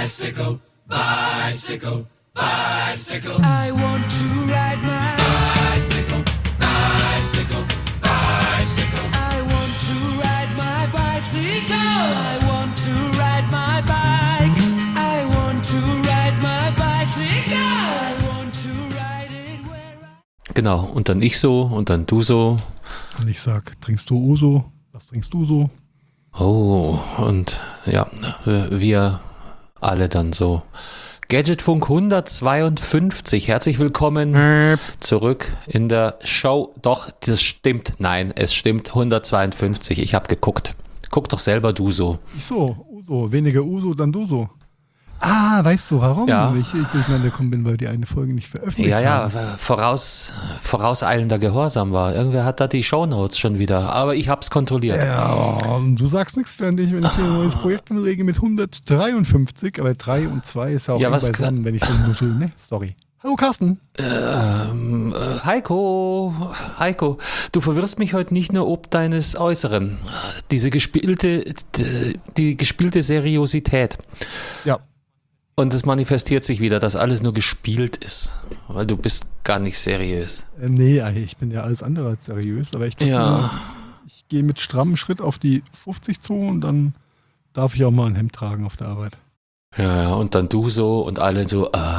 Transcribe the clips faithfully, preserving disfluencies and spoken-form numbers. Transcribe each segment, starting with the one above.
Bicycle, bicycle, bicycle. I want to ride my bicycle, bicycle, bicycle. I want to ride my bicycle. I want to ride my bike. I want to ride my bicycle. I want to ride it where I... Genau, und dann ich so und dann du so. Und ich sag, trinkst du Uso? Was trinkst du so? Oh, und ja, wir alle dann so. Gadgetfunk hundertzweiundfünfzig, herzlich willkommen zurück in der Show. Doch, das stimmt, nein, es stimmt, hundertzweiundfünfzig, ich habe geguckt. Guck doch selber du so. Ich so, Uso, weniger Uso, dann du so. Ah, weißt du, warum ja. ich, ich durcheinander gekommen bin, weil die eine Folge nicht veröffentlicht ja, haben? Ja, ja, voraus, vorauseilender Gehorsam war. Irgendwer hat da die Shownotes schon wieder, aber ich hab's kontrolliert. Ja, du sagst nichts, während ich, wenn ich hier ein neues Projekt anrege mit hundertdreiundfünfzig, aber drei und zwei ist ja auch ja, was beisammen, wenn ich so nuschel, ne? Sorry. Hallo Carsten. Ähm, äh, Heiko, Heiko, du verwirrst mich heute nicht nur ob deines Äußeren. Diese gespielte, die, die gespielte Seriosität. Ja. Und es manifestiert sich wieder, dass alles nur gespielt ist, weil du bist gar nicht seriös. Äh, nee, ich bin ja alles andere als seriös, aber ich dachte, ja. ich gehe mit strammem Schritt auf die fünfzig zu und dann darf ich auch mal ein Hemd tragen auf der Arbeit. Ja, ja, und dann du so und alle so, ah,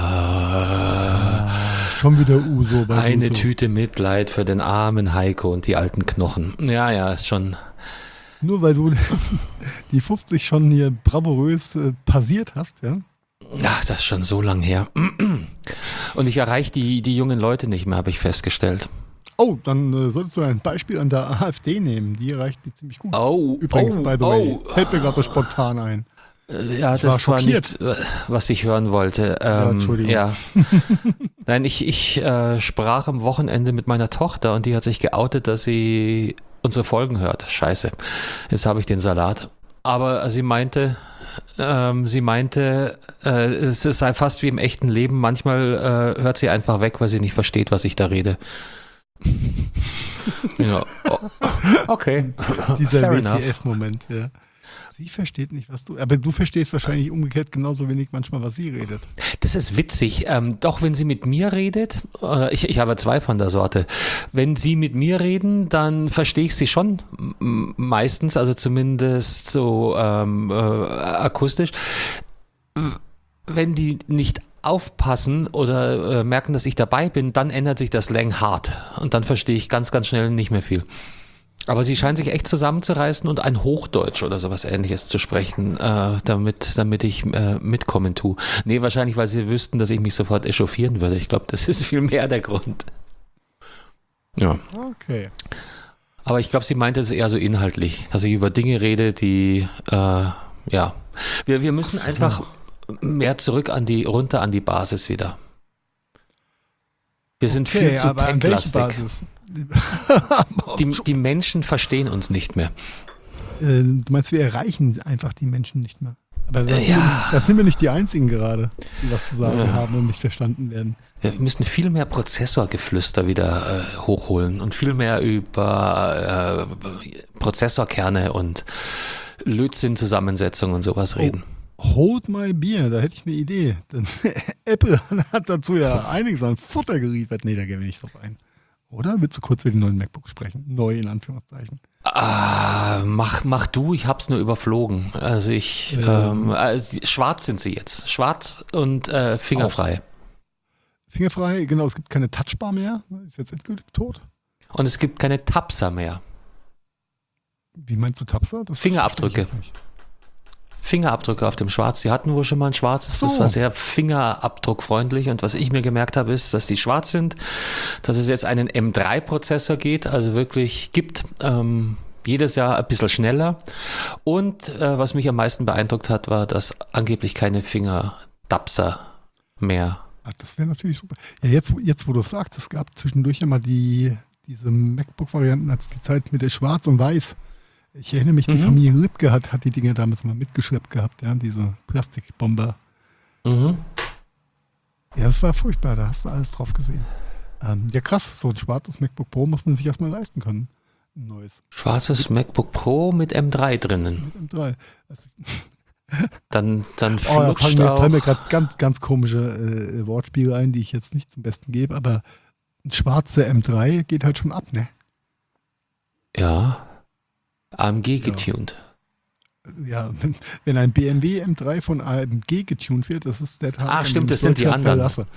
ah, schon wieder Uso bei eine Uso. Tüte Mitleid für den armen Heiko und die alten Knochen. Ja, ja, ist schon... Nur weil du die fünfzig schon hier bravourös äh, passiert hast, ja? Ach, das ist schon so lang her. Und ich erreiche die, die jungen Leute nicht mehr, habe ich festgestellt. Oh, dann äh, solltest du ein Beispiel an der AfD nehmen. Die erreicht die ziemlich gut. Oh, Übrigens, oh, by the oh. way, fällt mir gerade so spontan ein. Ja, ich das war, war nicht, was ich hören wollte. Ähm, ja, Entschuldigung. Ja. Nein, ich, ich äh, sprach am Wochenende mit meiner Tochter und die hat sich geoutet, dass sie unsere Folgen hört. Scheiße, jetzt habe ich den Salat. Aber sie meinte... Ähm, sie meinte, äh, es sei fast wie im echten Leben. Manchmal äh, hört sie einfach weg, weil sie nicht versteht, was ich da rede. Ja, oh, okay. Dieser Fair W T F-Moment, ja. Sie versteht nicht, was du... Aber du verstehst wahrscheinlich umgekehrt genauso wenig manchmal, was sie redet. Das ist witzig. Ähm, doch, wenn sie mit mir redet, äh, ich, ich habe zwei von der Sorte. Wenn sie mit mir reden, dann verstehe ich sie schon m- meistens, also zumindest so ähm, äh, akustisch. Wenn die nicht aufpassen oder äh, merken, dass ich dabei bin, dann ändert sich das Slang hart. Und dann verstehe ich ganz, ganz schnell nicht mehr viel. Aber sie scheinen sich echt zusammenzureißen und ein Hochdeutsch oder sowas Ähnliches zu sprechen, äh, damit, damit ich äh, mitkommen tue. Nee, wahrscheinlich, weil sie wüssten, dass ich mich sofort echauffieren würde. Ich glaube, das ist viel mehr der Grund. Ja. Okay. Aber ich glaube, sie meinte es eher so inhaltlich, dass ich über Dinge rede, die, äh, ja. Wir, wir müssen so. einfach mehr zurück an die, runter an die Basis wieder. Wir sind okay, viel zu aber tanklastig. An welche Basis? Die, die Menschen verstehen uns nicht mehr. Äh, du meinst, wir erreichen einfach die Menschen nicht mehr. Aber das, ja. sind, wir, das sind wir nicht die Einzigen gerade, die was zu sagen ja. haben und nicht verstanden werden. Wir müssen viel mehr Prozessorgeflüster wieder äh, hochholen und viel mehr über äh, Prozessorkerne und Lötzinn-Zusammensetzung und sowas reden. Oh, hold my beer, da hätte ich eine Idee. Denn Apple hat dazu ja einiges an Futter geliefert. Nee, da gehen wir nicht drauf ein. Oder? Willst du kurz über die neuen MacBooks sprechen? Neu in Anführungszeichen. Ah, mach, mach du, ich hab's nur überflogen. Also ich, ähm, ähm, äh, schwarz sind sie jetzt. Schwarz und äh, fingerfrei. Auch. Fingerfrei, genau, es gibt keine Touchbar mehr. Ist jetzt endgültig tot. Und es gibt keine Tapser mehr. Wie meinst du Tapser? Das Fingerabdrücke. Fingerabdrücke auf dem Schwarz. Die hatten wohl schon mal ein schwarzes, so. Das war sehr fingerabdruckfreundlich und was ich mir gemerkt habe, ist, dass die schwarz sind, dass es jetzt einen M drei Prozessor geht, also wirklich gibt, ähm, jedes Jahr ein bisschen schneller und äh, was mich am meisten beeindruckt hat, war, dass angeblich keine Fingertapser mehr. Ach, das wäre natürlich super. Ja, jetzt, jetzt wo du es sagst, es gab zwischendurch ja mal die, diese MacBook-Varianten als die Zeit mit der Schwarz und Weiß. Ich erinnere mich, die mhm. Familie Ripke hat, hat die Dinge damals mal mitgeschleppt gehabt, ja, diese Plastikbomber. Mhm. Ja, das war furchtbar, da hast du alles drauf gesehen. Ähm, ja, krass, so ein schwarzes MacBook Pro muss man sich erstmal leisten können. Ein neues. Schwarzes mit, MacBook Pro mit M drei drinnen. Mit M drei. Also, Dann, dann Oh, da flutscht fallen mir, auch. fallen mir gerade ganz, ganz komische äh, Wortspiele ein, die ich jetzt nicht zum Besten gebe, aber ein schwarzer M drei geht halt schon ab, ne? Ja, A M G getuned. Ja, wenn, wenn ein B M W M drei von A M G getuned wird, das ist der Tag, Ach, an stimmt, dem das ich sind die Deutschland anderen. verlasse.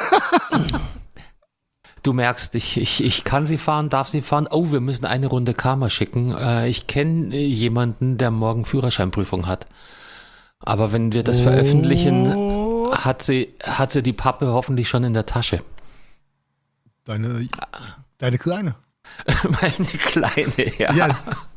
Du merkst, ich, ich, ich kann sie fahren, darf sie fahren. Oh, wir müssen eine Runde Karma schicken. Äh, ich kenne äh, jemanden, der morgen Führerscheinprüfung hat. Aber wenn wir das veröffentlichen, Oh, hat sie, hat sie die Pappe hoffentlich schon in der Tasche. deine, deine Kleine. Meine Kleine, ja. Ja.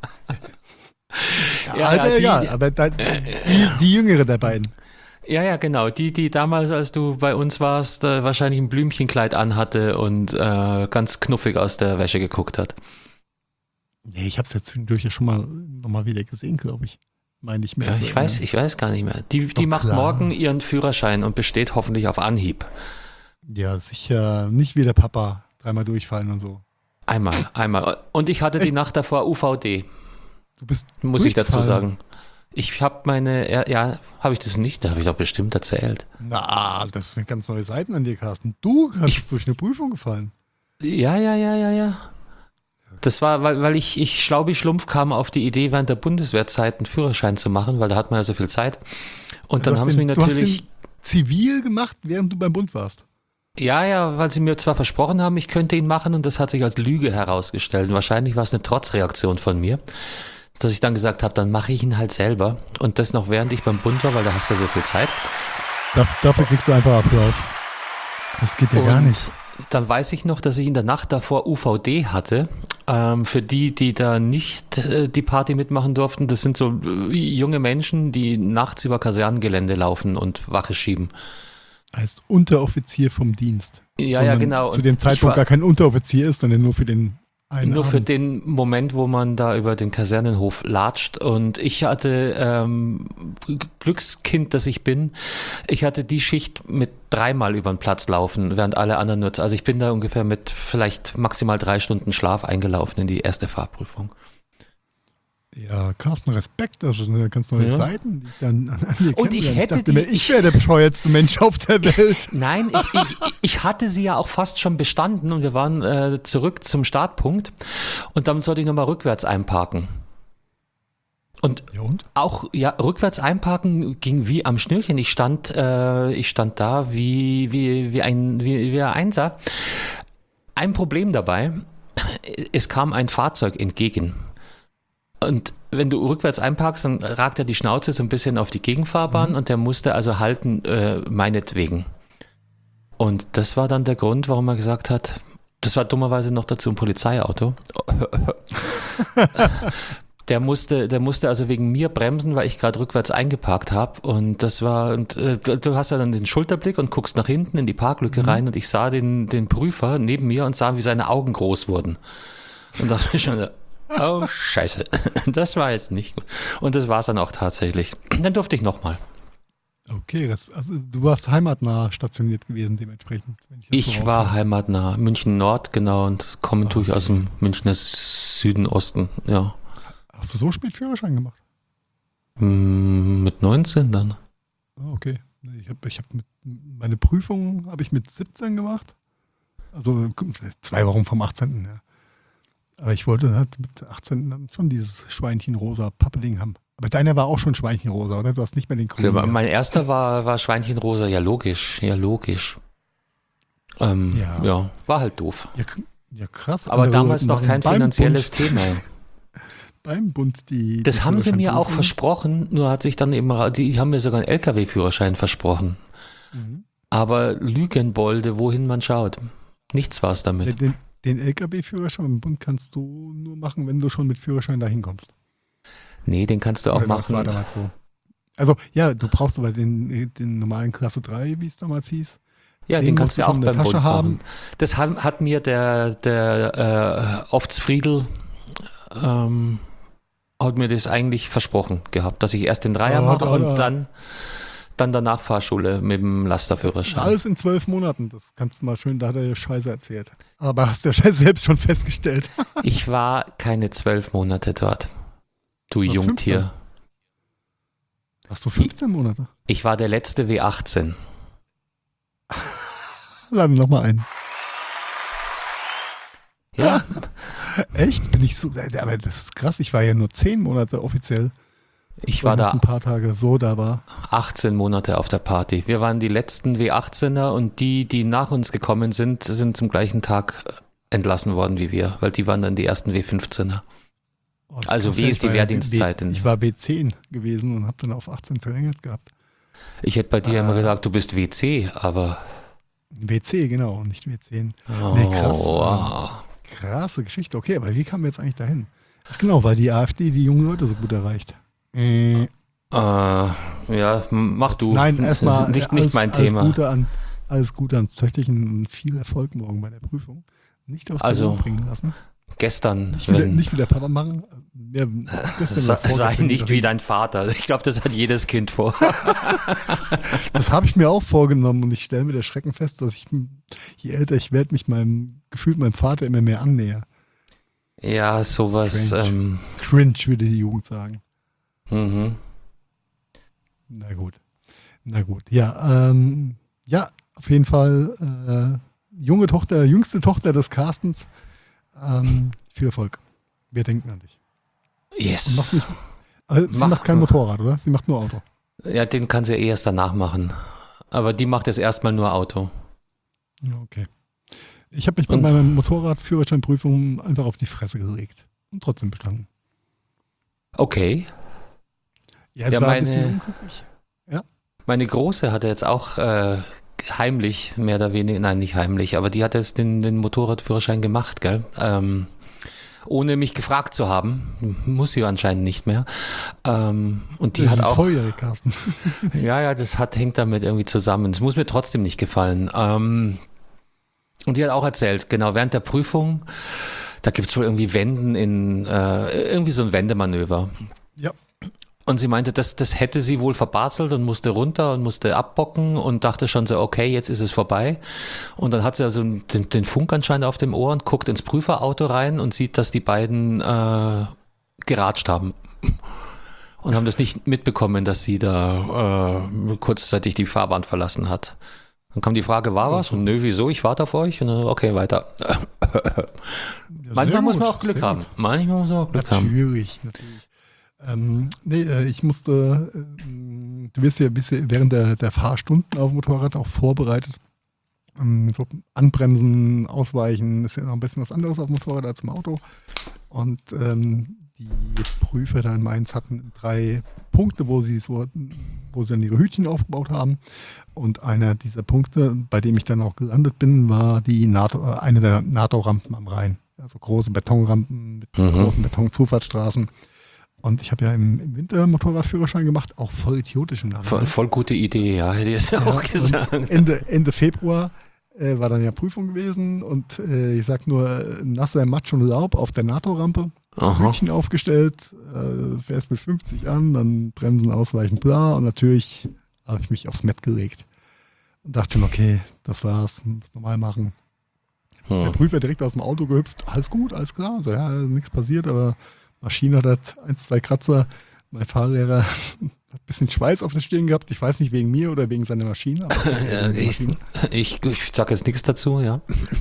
Ja, Alter, ja, die- egal, aber da, die, die jüngere der beiden. Ja, ja, genau. Die, die damals, als du bei uns warst, äh, wahrscheinlich ein Blümchenkleid anhatte und äh, ganz knuffig aus der Wäsche geguckt hat. Nee, ich habe es ja zwischendurch ja schon mal nochmal wieder gesehen, glaube ich. Meine ich mehr. Ja, zu ich weiß, erinnern. ich weiß gar nicht mehr. Die, die Doch, macht klar. morgen ihren Führerschein und besteht hoffentlich auf Anhieb. Ja, sicher nicht wie der Papa dreimal durchfallen und so. Einmal, einmal. Und ich hatte die Nacht davor U V D, Du bist muss ich dazu durchgefallen. sagen. Ich habe meine, ja, ja habe ich das nicht? Da habe ich doch bestimmt erzählt. Na, das sind ganz neue Seiten an dir, Carsten. Du hast Ich- durch eine Prüfung gefallen. Ja, ja, ja, ja, ja. Das war, weil, weil ich, ich Schlaubi-Schlumpf kam auf die Idee, während der Bundeswehrzeit einen Führerschein zu machen, weil da hat man ja so viel Zeit. Und dann Du hast haben sie den- mir du hast natürlich, den zivil gemacht, während du beim Bund warst. ja, ja, weil sie mir zwar versprochen haben, ich könnte ihn machen und das hat sich als Lüge herausgestellt. Und wahrscheinlich war es eine Trotzreaktion von mir, dass ich dann gesagt habe, dann mache ich ihn halt selber. Und das noch während ich beim Bund war, weil da hast du ja so viel Zeit. Da, dafür kriegst du einfach Applaus. Das geht ja gar Und nicht. Dann weiß ich noch, dass ich in der Nacht davor U V D hatte. Ähm, für die, die da nicht äh, die Party mitmachen durften, das sind so äh, junge Menschen, die nachts über Kasernengelände laufen und Wache schieben. Als Unteroffizier vom Dienst. Ja, Wo ja, man genau. Zu Und dem ich Zeitpunkt war- gar kein Unteroffizier ist, sondern nur für den einen Nur für Abend. den Moment, wo man da über den Kasernenhof latscht. Und ich hatte, ähm, Glückskind, das ich bin, ich hatte die Schicht mit dreimal über den Platz laufen, während alle anderen nur, also ich bin da ungefähr mit vielleicht maximal drei Stunden Schlaf eingelaufen in die erste Fahrprüfung. Ja, Carsten, Respekt. Das sind ja ganz neue Ja. Seiten, die ich dann an, an dir Und ich kennenlerne. hätte dachte die- mir, ich wäre der bescheuertste Mensch auf der Welt. Nein, ich, ich, ich hatte sie ja auch fast schon bestanden und wir waren äh, zurück zum Startpunkt und dann sollte ich nochmal rückwärts einparken. Und Ja und? auch, ja, rückwärts einparken ging wie am Schnürchen. Ich stand, äh, ich stand da wie, wie, wie ein, wie, wie ein Einser. Ein Problem dabei, es kam ein Fahrzeug entgegen. Und wenn du rückwärts einparkst, dann ragt er die Schnauze so ein bisschen auf die Gegenfahrbahn Mhm. und der musste also halten, äh, meinetwegen. Und das war dann der Grund, warum er gesagt hat, das war dummerweise noch dazu ein Polizeiauto. Der musste, der musste also wegen mir bremsen, weil ich gerade rückwärts eingeparkt habe. Und das war, und äh, du hast ja dann den Schulterblick und guckst nach hinten in die Parklücke Mhm. rein und ich sah den, den Prüfer neben mir und sah, wie seine Augen groß wurden. Und dachte mir schon, so, oh Scheiße, das war jetzt nicht gut. Und das war es dann auch tatsächlich. Dann durfte ich nochmal. Okay, das, also du warst heimatnah stationiert gewesen dementsprechend. Wenn ich das so Ich war raushöre. heimatnah, München Nord, genau, und kommen tue ich aus dem Münchner Süden, Osten, ja. Hast du so spät Führerschein gemacht? Mm, Mit neunzehn dann. Ah, okay. Nee, Ich habe ich hab mit, meine Prüfung habe ich mit siebzehn gemacht. Also zwei Wochen vom achtzehnten Ja. Aber ich wollte halt mit achtzehn dann schon dieses Schweinchenrosa Pappeling haben. Aber deiner war auch schon Schweinchenrosa, oder? Du hast nicht mehr den grünen. Ja, gehabt. mein erster war, war Schweinchenrosa, ja logisch, ja logisch. Ähm, ja. Ja. war halt doof. ja, k- ja, krass. Aber Andere damals noch machen kein beim finanzielles Bund, Thema. Beim Bund die. Das die haben sie mir auch Führerscheinprüfung. versprochen, nur hat sich dann eben, ra- die haben mir sogar einen L K W-Führerschein versprochen. Mhm. Aber Lügenbolde, wohin man schaut. Nichts war es Den, damit. den, den L K W-Führerschein beim Bund kannst du nur machen, wenn du schon mit Führerschein dahin kommst. Nee, den kannst du auch Oder das war machen. damals so. Also, ja, du brauchst aber den, den normalen Klasse drei, wie es damals hieß. Ja, den, den kannst musst du du auch schon in der beim Tasche Bund haben. machen. Das hat, hat mir der, der äh, Oftsfriedl ähm, hat mir das eigentlich versprochen gehabt, dass ich erst den Dreier Aber hat- mache hat- und hat- dann, dann danach Fahrschule mit dem Lasterführerschein. Alles in zwölf Monaten. Das kannst du mal schön, da hat er Scheiße erzählt. Aber hast du ja selbst schon festgestellt. Ich war keine zwölf Monate dort. Du Was, Jungtier. Hast du fünfzehn Monate? Ich war der letzte W achtzehn. Lade nochmal ein. Ja, Echt? Bin ich so, aber das ist krass, ich war ja nur zehn Monate offiziell. ich war da ein paar Tage so da war. achtzehn Monate auf der Party. Wir waren die letzten W achtzehner und die, die nach uns gekommen sind, sind zum gleichen Tag entlassen worden wie wir, weil die waren dann die ersten W fünfzehner. Oh, das Also krass, wie ja, ist ich die war ja Wehrdienstzeit B- denn? Ich war B zehn gewesen und habe dann auf achtzehn verlängert gehabt. Ich hätte bei dir Ah. immer gesagt, du bist W C, aber W C, genau, und nicht W zehn. oh, Nee, krass. wow. Krasse Geschichte. Okay, aber wie kamen wir jetzt eigentlich dahin? Ach genau, weil die AfD die jungen Leute so gut erreicht. Äh, Äh, ja, m- mach du. Nein, erstmal nicht, alles, nicht mein alles Thema. Gute an, alles Gute ans Töchterchen und viel Erfolg morgen bei der Prüfung. Nicht aus der Also, Ruhe bringen lassen. Gestern, Nicht wieder, wenn, nicht wieder Papa machen. Ja, gestern sei, oder sei vorgestern nicht wieder. wie dein Vater. Ich glaube, das hat jedes Kind vor. Das habe ich mir auch vorgenommen und ich stelle mir der Schrecken fest, dass ich, je älter ich werde, mich meinem gefühlt meinem Vater immer mehr annäher. Ja, sowas. Cringe. Ähm, Cringe, würde die Jugend sagen. mhm. Na gut. Na gut. Ja, ähm, ja, auf jeden Fall äh, junge Tochter, jüngste Tochter des Carstens. Ähm, viel Erfolg. Wir denken an dich. Und mach's Yes. nicht, also, sie Mach- macht kein Motorrad, oder? Sie macht nur Auto. Ja, den kann sie eh erst danach machen. Aber die macht jetzt erstmal nur Auto. Ja, okay. Ich habe mich bei Und- meiner Motorradführerscheinprüfung einfach auf die Fresse gelegt. Und trotzdem bestanden. Okay. Ja, es Ja, war meine- ein bisschen unglücklich. Meine Große hatte jetzt auch äh, heimlich, mehr oder weniger, nein, nicht heimlich, aber die hat jetzt den, den Motorradführerschein gemacht, gell? Ähm, ohne mich gefragt zu haben. Muss sie anscheinend nicht mehr. Ähm, und die Ja, hat ist auch. volljährig, Carsten. Ja, ja, das hat, hängt damit irgendwie zusammen. Es muss mir trotzdem nicht gefallen. Ähm, und die hat auch erzählt, genau, während der Prüfung, da gibt es wohl irgendwie Wenden in, äh, irgendwie so ein Wendemanöver. Ja. Und sie meinte, das, das hätte sie wohl verbaselt und musste runter und musste abbocken und dachte schon so, okay, jetzt ist es vorbei. Und dann hat sie also den, den Funk anscheinend auf dem Ohr und guckt ins Prüferauto rein und sieht, dass die beiden äh, geratscht haben. Und haben das nicht mitbekommen, dass sie da äh, kurzzeitig die Fahrbahn verlassen hat. Dann kam die Frage, war was? Und nö, wieso? Ich warte auf euch. Und dann, okay, weiter. Ja, Manchmal sehr muss man gut, auch Glück sehr haben. gut. Manchmal muss man auch Glück haben. Natürlich, natürlich. Ähm, nee, äh, ich musste, ähm, du wirst ja, bist ja während der, der Fahrstunden auf dem Motorrad auch vorbereitet. Ähm, so Anbremsen, Ausweichen, ist ja noch ein bisschen was anderes auf dem Motorrad als im Auto. Und ähm, die Prüfer da in Mainz hatten drei Punkte, wo sie so, wo sie dann ihre Hütchen aufgebaut haben. Und einer dieser Punkte, bei dem ich dann auch gelandet bin, war die NATO, äh, eine der NATO-Rampen am Rhein. Also große Betonrampen mit Mhm. großen Betonzufahrtsstraßen. Und ich habe ja im, im Winter Motorradführerschein gemacht, auch voll idiotisch im Voll, Nachhinein. voll gute Idee, ja, hätte ich jetzt auch Ja, gesagt. und Ende, Ende Februar äh, war dann ja Prüfung gewesen und äh, ich sag nur, äh, nasser Matsch und Laub auf der NATO-Rampe, Aha. Hütchen aufgestellt, äh, fährst mit fünfzig an, dann Bremsen ausweichen, bla, und natürlich habe ich mich aufs Mett gelegt und dachte schon, okay, das war's, muss normal machen. Der Hm. Prüfer direkt aus dem Auto gehüpft, alles gut, alles klar, so ja, nichts passiert, aber Maschine hat eins, zwei Kratzer, mein Fahrlehrer hat ein bisschen Schweiß auf der Stirn gehabt, ich weiß nicht wegen mir oder wegen seiner Maschine, aber Ja, wegen der ich Maschine. ich, ich sage jetzt nichts dazu, ja.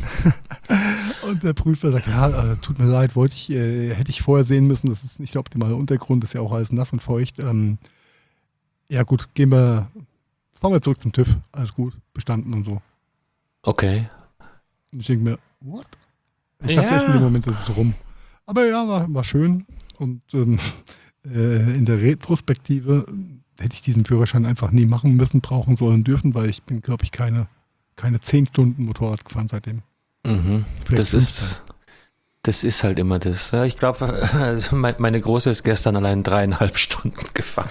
Und der Prüfer sagt, ja, äh, tut mir leid, wollte ich, äh, hätte ich vorher sehen müssen, das ist nicht der optimale Untergrund, das ist ja auch alles nass und feucht. Ähm, ja gut, gehen wir, fahren wir zurück zum TÜV, alles gut, bestanden und so. Okay. Und ich denke mir, what? Ich dachte Ja. echt in dem Moment, das ist rum. Aber ja, war, war schön. Und ähm, äh, in der Retrospektive hätte ich diesen Führerschein einfach nie machen müssen, brauchen sollen, dürfen, weil ich bin, glaube ich, keine, keine zehn Stunden Motorrad gefahren seitdem. Mhm. Vielleicht Das ist, das ist halt immer das. Ja, ich glaube, meine Große ist gestern allein dreieinhalb Stunden gefahren.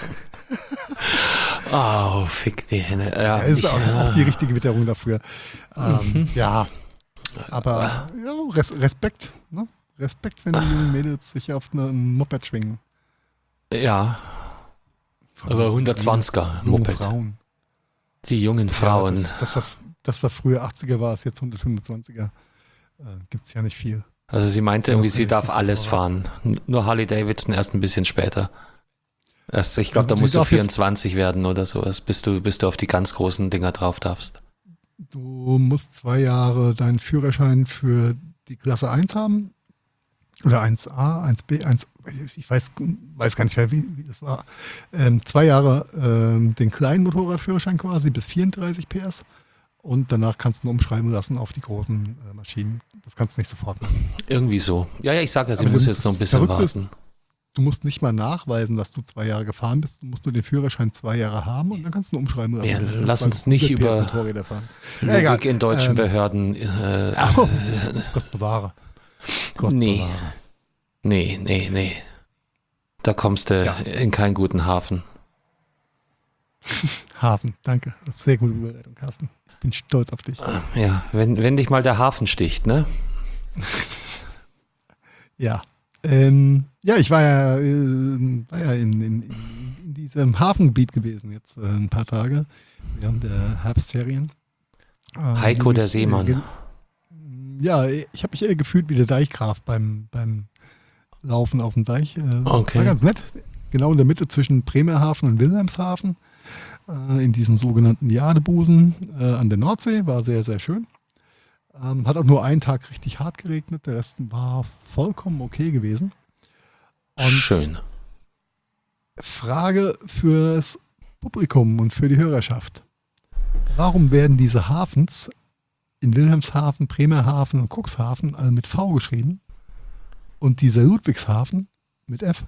Oh, fick die Henne. Ja, Ja, ist ich, auch, ja. auch die richtige Witterung dafür. Ähm, Mhm. Ja, aber ja, Res Respekt. Ne? Respekt, wenn die jungen Mädels sich auf einen Moped schwingen. Ja, aber hundertzwanziger Junge Moped. Frauen. Die jungen Frauen. Ja, das, das, was, das, was früher achtziger war, ist jetzt hundertfünfundzwanziger. Äh, Gibt es ja nicht viel. Also sie meinte Ja, irgendwie, okay, sie darf das ist alles aber- fahren. Nur Harley Davidson erst ein bisschen später. Erst, ich glaube, Ja, da sie musst du darf jetzt- vierundzwanzig werden oder sowas, bis du, bis du auf die ganz großen Dinger drauf darfst. Du musst zwei Jahre deinen Führerschein für die Klasse eins haben. Oder eins a, eins b, eins, ich weiß, weiß gar nicht mehr, wie, wie das war. Ähm, zwei Jahre ähm, den kleinen Motorradführerschein quasi bis vierunddreißig P S. Und danach kannst du ihn umschreiben lassen auf die großen äh, Maschinen. Das kannst du nicht sofort machen. Irgendwie so. Ja, ja, ich sage ja, sie Aber muss das jetzt noch ein bisschen Verrückte ist, warten. Du musst nicht mal nachweisen, dass du zwei Jahre gefahren bist. Du musst nur den Führerschein zwei Jahre haben und dann kannst du ihn umschreiben lassen. Ja, Du kannst lass dann uns nicht hundert P S über Motorräder fahren. Ja, Logik egal. in deutschen Ähm, Behörden. Äh, Oh, Gott bewahre. Gott Nee. bewahre. nee, nee, nee. Da kommst du Ja. in keinen guten Hafen. Hafen, danke. Das ist sehr gute Überleitung, Carsten. Ich bin stolz auf dich. Ja, wenn, wenn dich mal der Hafen sticht, ne? Ja. Ähm, ja, ich war ja, äh, war ja in, in, in, in diesem Hafengebiet gewesen jetzt äh, ein paar Tage während der Herbstferien. Ähm, Heiko die der mich, Seemann. Äh, ge- ja, ich habe mich eher gefühlt wie der Deichgraf beim, beim Laufen auf dem Deich. Äh, Okay. War ganz nett. Genau in der Mitte zwischen Bremerhaven und Wilhelmshaven. Äh, in diesem sogenannten Jadebusen äh, an der Nordsee. War sehr, sehr schön. Ähm, hat auch nur einen Tag richtig hart geregnet. Der Rest war vollkommen okay gewesen. Und Schön. Frage fürs Publikum und für die Hörerschaft. Warum werden diese Hafens in Wilhelmshaven, Bremerhaven und Cuxhaven alle mit V geschrieben und dieser Ludwigshafen mit F?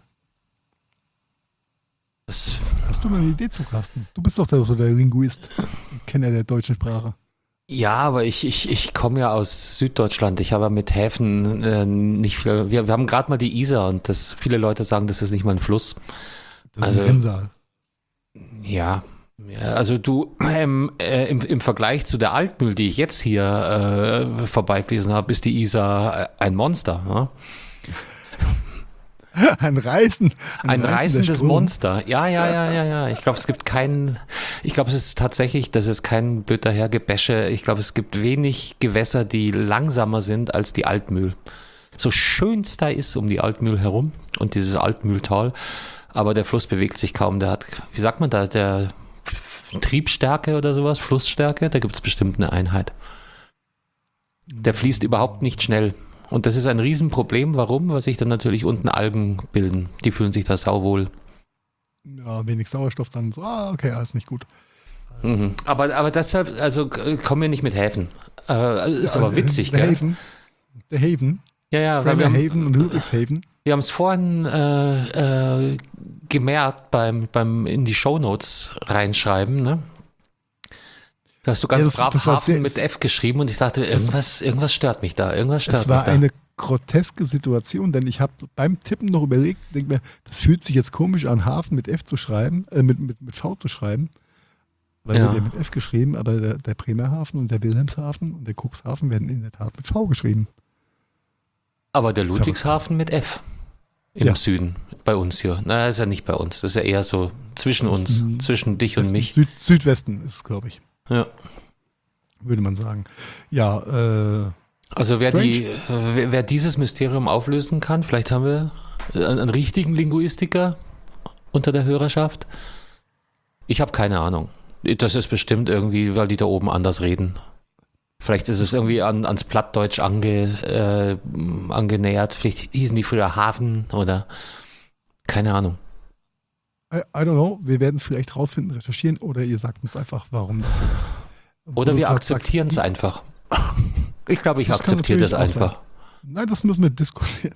Das, Hast du noch eine Idee zu, Carsten? Du bist doch der, so der Linguist und Kenner der deutschen Sprache. ja, aber ich, ich, ich komme ja aus Süddeutschland. Ich habe mit Häfen äh, nicht viel. Wir, wir haben gerade mal die Isar und das, viele Leute sagen, das ist nicht mal ein Fluss. Das Also- ist ein Rinnsal. Ja, ja, also du, ähm, äh, im, im Vergleich zu der Altmühl, die ich jetzt hier äh, vorbeifließen habe, ist die Isar äh, ein Monster. Ne? Ein Reißen. Ein reißender reißendes Strom. Monster. Ja, ja, ja, ja, ja. Ich glaube, es gibt keinen, ich glaube, es ist tatsächlich, das ist kein blöd dahergebäsche. Ich glaube, es gibt wenig Gewässer, die langsamer sind als die Altmühl. So schön es da ist um die Altmühl herum und dieses Altmühltal, aber der Fluss bewegt sich kaum. Der hat, wie sagt man da, der Triebstärke oder sowas, Flussstärke, da gibt es bestimmt eine Einheit. Der fließt überhaupt nicht schnell. Und das ist ein Riesenproblem. Warum? Weil sich dann natürlich unten Algen bilden. Die fühlen sich da sauwohl. Ja, wenig Sauerstoff dann so, ah, okay, alles nicht gut. Mhm. Aber, aber deshalb, also äh, kommen wir nicht mit Häfen. Äh, ist Ja, aber witzig, der gell? Haven, der Haven, Ja, ja, weil wir haben Bremerhaven und Ludwigshaven. wir haben es vorhin äh, äh, gemerkt beim, beim in die Shownotes reinschreiben, ne? Da hast du ganz Ja, das- brav das war Hafen sehr- mit F geschrieben und ich dachte, irgendwas, irgendwas stört mich da, irgendwas stört Es war mich da. eine groteske Situation, denn ich habe beim Tippen noch überlegt, denk mir, das fühlt sich jetzt komisch an, Hafen mit F zu schreiben, äh, mit, mit, mit V zu schreiben, weil Ja. wird ja mit F geschrieben, aber der, der Bremerhaven und der Wilhelmshaven und der Cuxhaven werden in der Tat mit V geschrieben. Aber der Ludwigshafen mit F im Ja. Süden, bei uns hier. Na, ist ja nicht bei uns, das ist ja eher so zwischen Das uns, ist ein- zwischen dich und Westen, mich. Süd, Südwesten ist es, glaube ich, Ja. würde man sagen. Ja, äh, Also wer, Strange. die, äh, wer, wer dieses Mysterium auflösen kann, vielleicht haben wir einen, einen richtigen Linguistiker unter der Hörerschaft. Ich habe keine Ahnung. Das ist bestimmt irgendwie, weil die da oben anders reden. Vielleicht ist es irgendwie an, ans Plattdeutsch ange, äh, angenähert. Vielleicht hießen die früher Hafen oder keine Ahnung. I, I don't know, wir werden es vielleicht rausfinden, recherchieren oder ihr sagt uns einfach, warum das so ist. Wo Oder du wir grad akzeptieren es sagst, einfach. Ich glaube, ich Das kann akzeptiere das natürlich auch einfach. die- Nein, das müssen wir diskutieren.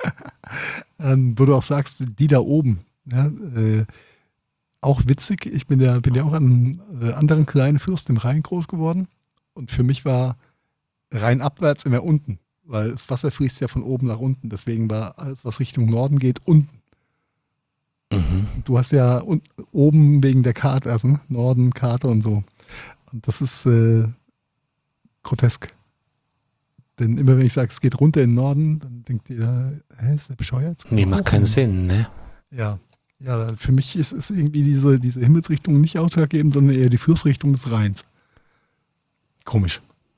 ähm, wo du auch sagst, die da oben, ja, äh, auch witzig, ich bin ja, bin ja auch an äh, anderen kleinen Fürst im Rhein groß geworden und für mich war Rhein abwärts immer unten, weil das Wasser fließt ja von oben nach unten, deswegen war alles, was Richtung Norden geht, unten. Mhm. Du hast ja un oben wegen der Karte, also ne, Norden, Karte und so. Und das ist äh, grotesk. Denn immer wenn ich sage, es geht runter in den Norden, dann denkt ihr, hä, ist der bescheuert? Es geht Nee, hoch macht keinen in- Sinn, ne? Ja. Ja, für mich ist, ist irgendwie diese, diese Himmelsrichtung nicht ausschlaggebend, sondern eher die Flussrichtung des Rheins. Komisch.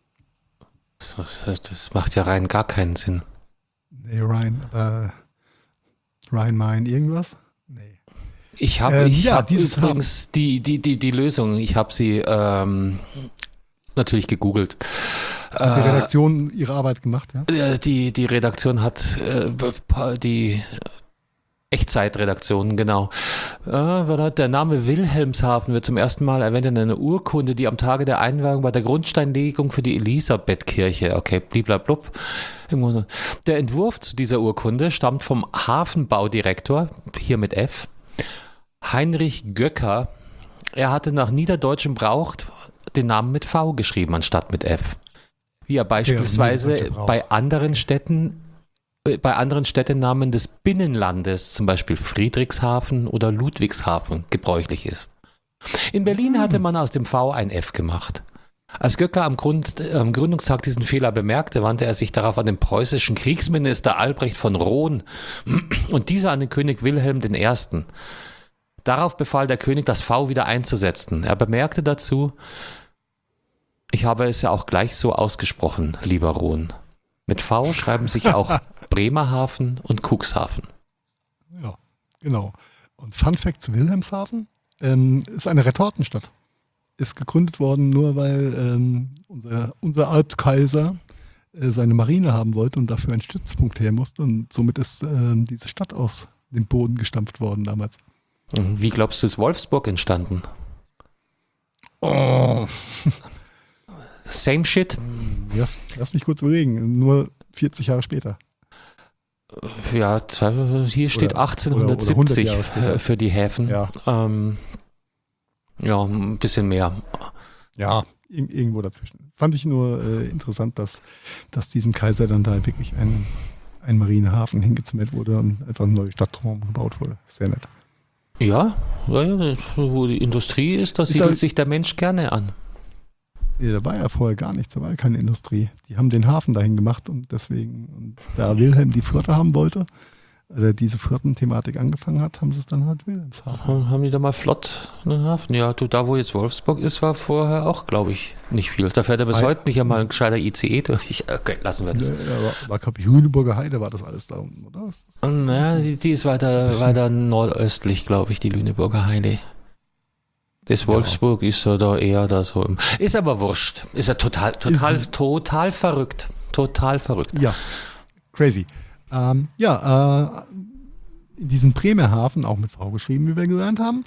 Das, das macht ja rein gar keinen Sinn. Nee, Rhein, aber Rhein-Main irgendwas? Nee. Ich habe Ähm, ich ja, hab dieses übrigens die, die, die, die Lösung, ich habe sie ähm, natürlich gegoogelt. Hat die Redaktion ihre Arbeit gemacht, ja? Äh, die, die Redaktion hat äh, die Echtzeitredaktion, genau. Äh, der Name Wilhelmshaven wird zum ersten Mal erwähnt in einer Urkunde, die am Tage der Einweihung bei der Grundsteinlegung für die Elisabethkirche, okay, bliblablub. Der Entwurf zu dieser Urkunde stammt vom Hafenbaudirektor, hier mit F, Heinrich Göcker. Er hatte nach niederdeutschem Brauch den Namen mit V geschrieben, anstatt mit F. Wie er beispielsweise ja, bei anderen Städten, äh, bei anderen Städtenamen des Binnenlandes, zum Beispiel Friedrichshafen oder Ludwigshafen, gebräuchlich ist. In Berlin hm. hatte man aus dem V ein F gemacht. Als Göcker am, Grund, äh, am Gründungstag diesen Fehler bemerkte, wandte er sich darauf an den preußischen Kriegsminister Albrecht von Roon und dieser an den König Wilhelm der Erste. Darauf befahl der König, das V wieder einzusetzen. Er bemerkte dazu: Ich habe es ja auch gleich so ausgesprochen, lieber Rohn. Mit V schreiben sich auch Bremerhaven und Cuxhaven. Ja, genau. Und Fun Fact zu Wilhelmshaven, ähm, ist eine Retortenstadt. Ist gegründet worden, nur weil ähm, unser, unser Altkaiser äh, seine Marine haben wollte und dafür ein Stützpunkt her musste. Und somit ist ähm, diese Stadt aus dem Boden gestampft worden damals. Wie glaubst du, ist Wolfsburg entstanden? Oh. Same shit. Lass, lass mich kurz überlegen. Nur vierzig Jahre später. Ja, hier steht oder, achtzehnhundertsiebzig oder, oder für die Häfen. Ja. Ähm, ja, ein bisschen mehr. Ja, ir- irgendwo dazwischen. Fand ich nur äh, interessant, dass, dass diesem Kaiser dann da wirklich ein, ein Marinehafen hingezimmert wurde und einfach eine neue Stadt drumherum gebaut wurde. Sehr nett. Ja, ja, wo die Industrie ist, da Ist siedelt halt- sich der Mensch gerne an. Ja, da war ja vorher gar nichts, da war ja keine Industrie. Die haben den Hafen dahin gemacht und deswegen, und da Wilhelm die Flotte haben wollte, oder diese Flottenthematik angefangen hat, haben sie es dann halt Wilhelmshaven. Haben die da mal flott einen Hafen? Ja, du, da wo jetzt Wolfsburg ist, war vorher auch, glaube ich, nicht viel. Da fährt ja bis Ei- heute nicht einmal ein gescheiter I C E durch. Okay, lassen wir das. Ja, war, war glaube ich, Lüneburger Heide war das alles da unten, oder? Das ist- Naja, die, die ist weiter, bisschen- weiter nordöstlich, glaube ich, die Lüneburger Heide. Das Wolfsburg ist so da eher da so. Im, ist aber wurscht. Ist ja total, total, Ist- total verrückt. Total verrückt. Ja, crazy. Ähm, ja, äh, in diesem Bremerhaven, auch mit V geschrieben, wie wir gelernt haben,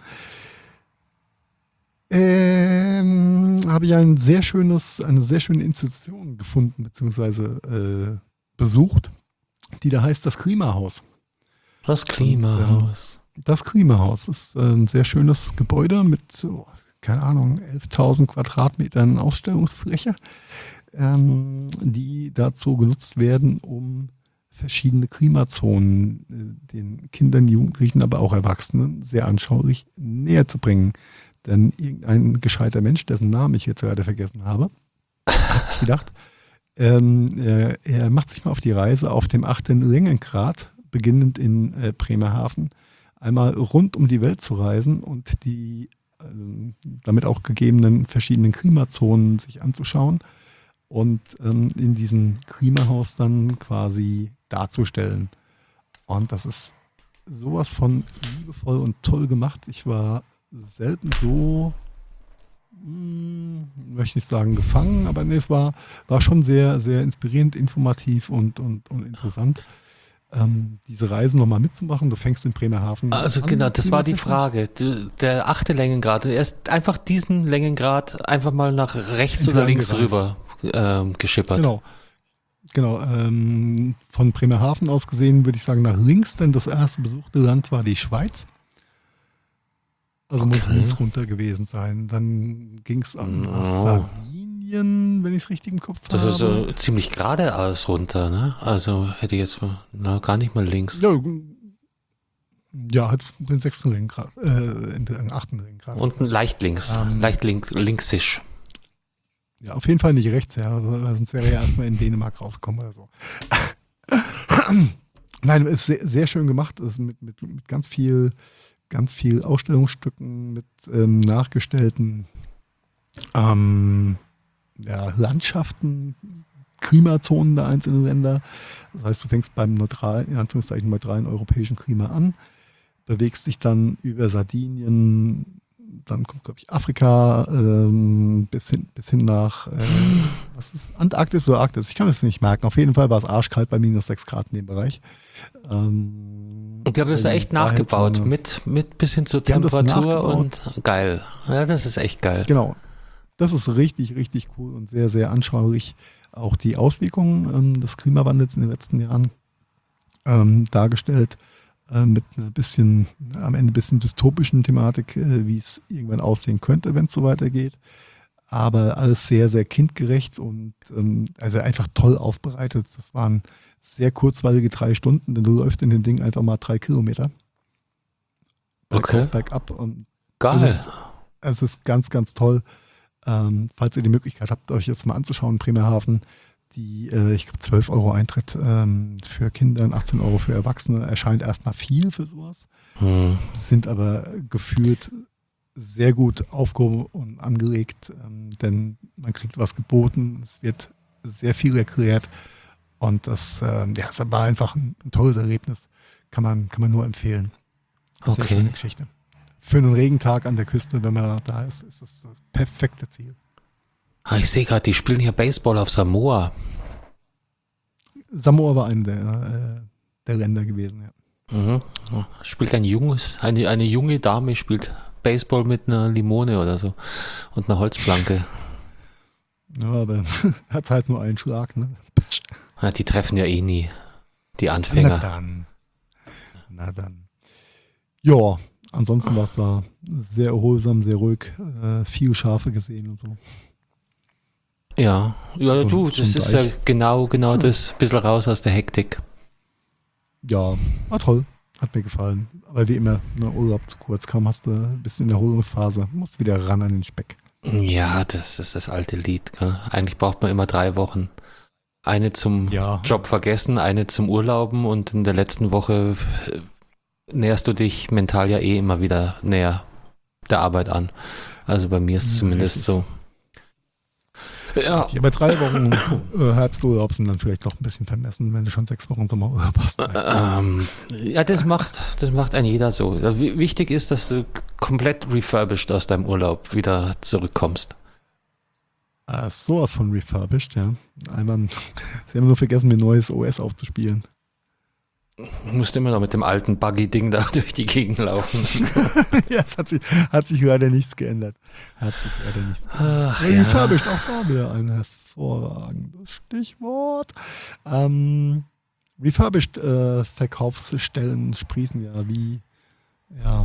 ähm, habe ich ein sehr schönes, eine sehr schöne Institution gefunden, beziehungsweise äh, besucht, die da heißt das Klimahaus. Das Klimahaus. Das Klimahaus ist ein sehr schönes Gebäude mit, oh, keine Ahnung, elftausend Quadratmetern Ausstellungsfläche, ähm, die dazu genutzt werden, um verschiedene Klimazonen äh, den Kindern, Jugendlichen, aber auch Erwachsenen sehr anschaulich näher zu bringen. Denn irgendein gescheiter Mensch, dessen Namen ich jetzt gerade vergessen habe, hat sich gedacht, ähm, er, er macht sich mal auf die Reise auf dem achten Längengrad, beginnend in äh, Bremerhaven, einmal rund um die Welt zu reisen und die äh, damit auch gegebenen verschiedenen Klimazonen sich anzuschauen und ähm, in diesem Klimahaus dann quasi darzustellen. Und das ist sowas von liebevoll und toll gemacht. Ich war selten so, hm, möchte nicht sagen gefangen, aber nee, es war, war schon sehr, sehr inspirierend, informativ und, und, und interessant. Ähm, diese Reisen nochmal mitzumachen. Du fängst in Bremerhaven Also an, genau, das war die klimatechnisch. Frage. Du- Der achte Längengrad, er ist einfach diesen Längengrad einfach mal nach rechts Entlang oder links gereist. rüber ähm, geschippert. Genau. Genau. Ähm, von Bremerhaven aus gesehen würde ich sagen nach links, denn das erste besuchte Land war die Schweiz. Also muss Okay. links runter gewesen sein. Dann ging es an nach Oh. Sardinien, wenn ich es richtig im Kopf Das habe. ist so ziemlich geradeaus runter, ne? Also hätte ich jetzt mal, na, gar nicht mal links. Ja, ja, hat den sechsten Längengrad, äh, den achten Längengrad. Unten leicht links, Ähm. leicht link, linksisch. Ja, auf jeden Fall nicht rechts, ja. Also, sonst wäre er ja erstmal in Dänemark rausgekommen oder so. Nein, ist sehr, sehr schön gemacht. Ist mit, mit, mit ganz viel, ganz viel Ausstellungsstücken, mit ähm, nachgestellten ähm, ja, Landschaften, Klimazonen der einzelnen Länder. Das heißt, du fängst beim neutralen, in Anführungszeichen neutralen europäischen Klima an, bewegst dich dann über Sardinien, dann kommt, glaube ich, Afrika, ähm, bis, hin, bis hin nach, äh, was ist, Antarktis oder Arktis? Ich kann es nicht merken. Auf jeden Fall war es arschkalt bei minus sechs Grad in dem Bereich. Ähm, Und die haben das ja echt nachgebaut, mit, mit bisschen zur Temperatur und geil. Ja, das ist echt geil. Genau. Das ist richtig, richtig cool und sehr, sehr anschaulich. Auch die Auswirkungen ähm, des Klimawandels in den letzten Jahren ähm, dargestellt. Mit einer bisschen, am Ende ein bisschen dystopischen Thematik, wie es irgendwann aussehen könnte, wenn es so weitergeht. Aber alles sehr, sehr kindgerecht und ähm, also einfach toll aufbereitet. Das waren sehr kurzweilige drei Stunden, denn du läufst in dem Ding einfach mal drei Kilometer. Okay. Bergauf, bergab. Und geil. Das ist, es ist ganz, ganz toll. Ähm, falls ihr die Möglichkeit habt, euch jetzt mal anzuschauen, Bremerhaven. Die, äh, ich glaube, zwölf Euro Eintritt ähm, für Kinder und achtzehn Euro für Erwachsene erscheint erstmal viel für sowas. Hm. Sind aber gefühlt sehr gut aufgehoben und angelegt, ähm, denn man kriegt was geboten, es wird sehr viel erklärt und das, ähm, ja, es war einfach ein, ein tolles Erlebnis. Kann man, kann man nur empfehlen. Sehr Okay. schöne Geschichte. Für einen Regentag an der Küste, wenn man da ist, ist das das perfekte Ziel. Ah, ich sehe gerade, die spielen hier Baseball auf Samoa. Samoa war eine der, äh, der Länder gewesen, ja. Mhm. Spielt ein junges, eine, eine junge Dame spielt Baseball mit einer Limone oder so und einer Holzplanke. Ja, aber hat halt nur einen Schlag, ne? Ja, die treffen ja eh nie, die Na Anfänger. dann. Na dann. Ja, ansonsten war es da sehr erholsam, sehr ruhig, äh, viel Schafe gesehen und so. Ja, ja, So- du, so das ein ist ja Deich. genau, genau Schön. das, bisschen raus aus der Hektik. Ja, war toll. Hat mir gefallen. Aber wie immer, ne, Urlaub zu kurz. Kaum hast du ein bisschen in der Erholungsphase, musst wieder ran an den Speck. Ja, das ist das alte Lied. Gell? Eigentlich braucht man immer drei Wochen. Eine zum Ja. Job vergessen, eine zum Urlauben und in der letzten Woche äh, näherst du dich mental ja eh immer wieder näher der Arbeit an. Also bei mir ist es Ja, zumindest richtig. so. Ja, Ja, bei drei Wochen äh, Herbsturlaub sind dann vielleicht noch ein bisschen vermessen, wenn du schon sechs Wochen Sommerurlaub hast. ähm, ja, das macht, das macht ein jeder so. Also wi- Wichtig ist, dass du komplett refurbished aus deinem Urlaub wieder zurückkommst. Ah, sowas von refurbished, ja. Einmal, sie haben nur vergessen, mir ein neues O S aufzuspielen. Du musst immer noch mit dem alten Buggy-Ding da durch die Gegend laufen. Ja, es hat sich, hat sich leider nichts geändert. Hat sich leider nichts geändert. Ach, Ja, ja. refurbished, auch da wieder ein hervorragendes Stichwort. Ähm, refurbished äh, Verkaufsstellen sprießen ja wie, ja.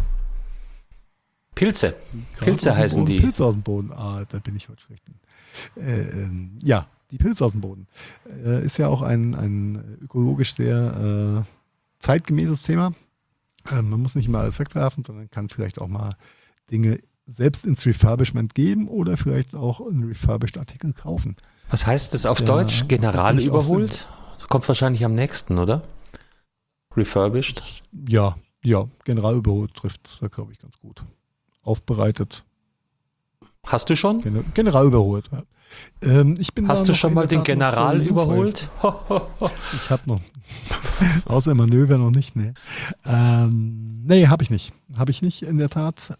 Pilze. Gras Pilze aus dem heißen Boden, die. Pilze aus dem Boden. Ah, da bin ich heute schlecht. Äh, ähm, ja, die Pilze aus dem Boden. Äh, ist ja auch ein, ein ökologisch sehr äh, zeitgemäßes Thema. Äh, man muss nicht immer alles wegwerfen, sondern kann vielleicht auch mal Dinge selbst ins Refurbishment geben oder vielleicht auch einen refurbished Artikel kaufen. Was heißt das auf Ja, Deutsch? macht General natürlich auch überholt? Kommt wahrscheinlich am nächsten, oder? Refurbished. Ja, ja, Generalüberholt trifft es da, glaube ich, ganz gut. Aufbereitet, Hast du schon? Gen General überholt. Ja. Ähm, ich bin da Hast du noch schon in mal der den Tat noch General voll überholt? Ich habe noch. Außer Manöver noch nicht, ne. Ähm, nee, habe ich nicht. Habe ich nicht in der Tat.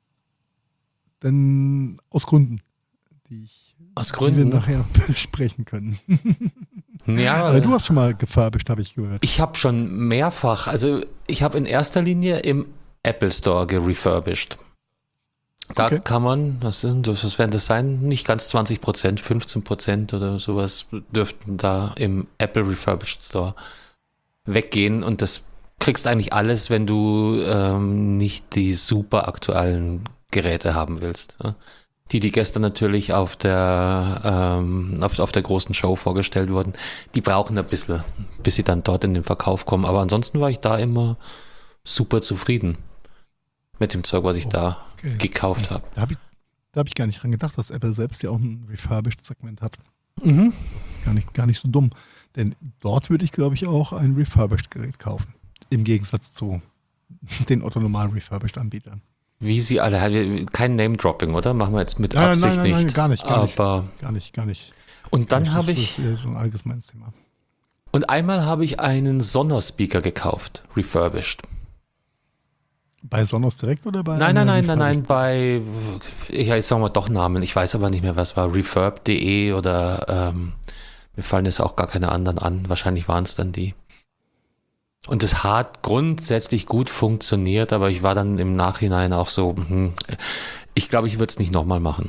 Denn aus Gründen, die, ich, Aus die wir Gründen? nachher noch besprechen können. Ja, Aber du hast schon mal gefurbished, habe ich gehört. ich habe schon mehrfach, also ich habe in erster Linie im Apple Store gerefurbished. Da Okay. kann man, was, ist denn das, was werden das sein? Nicht ganz zwanzig Prozent, fünfzehn Prozent oder sowas dürften da im Apple Refurbished Store weggehen und das kriegst eigentlich alles, wenn du ähm, nicht die super aktuellen Geräte haben willst. Ja? Die, die gestern natürlich auf der, ähm, auf, auf der großen Show vorgestellt wurden, die brauchen ein bisschen, bis sie dann dort in den Verkauf kommen. Aber ansonsten war ich da immer super zufrieden mit dem Zeug, was ich da Okay. gekauft habe. Da habe ich, da hab ich gar nicht dran gedacht, dass Apple selbst ja auch ein Refurbished-Segment hat. Mhm. Das ist gar nicht, gar nicht so dumm. Denn dort würde ich, glaube ich, auch ein Refurbished-Gerät kaufen. Im Gegensatz zu den otto-normalen Refurbished-Anbietern. Wie sie alle, kein Name-Dropping, oder? Machen wir jetzt mit Nein, nein, Absicht nein, nein, nicht. gar nicht, gar nicht. Aber, Gar nicht, gar nicht. und dann Das habe ist ich, eher so ein allgemeines Thema. und einmal habe ich einen Sonos-Speaker gekauft, refurbished. Bei Sonos direkt oder bei? Nein, nein, einer nein, nein, nein, Refurbished? bei, ich jetzt sagen wir doch Namen, ich weiß aber nicht mehr, was war, refurb punkt de oder ähm, mir fallen jetzt auch gar keine anderen an, wahrscheinlich waren es dann die. Und es hat grundsätzlich gut funktioniert, aber ich war dann im Nachhinein auch so, hm, ich glaube, ich würde es nicht nochmal machen.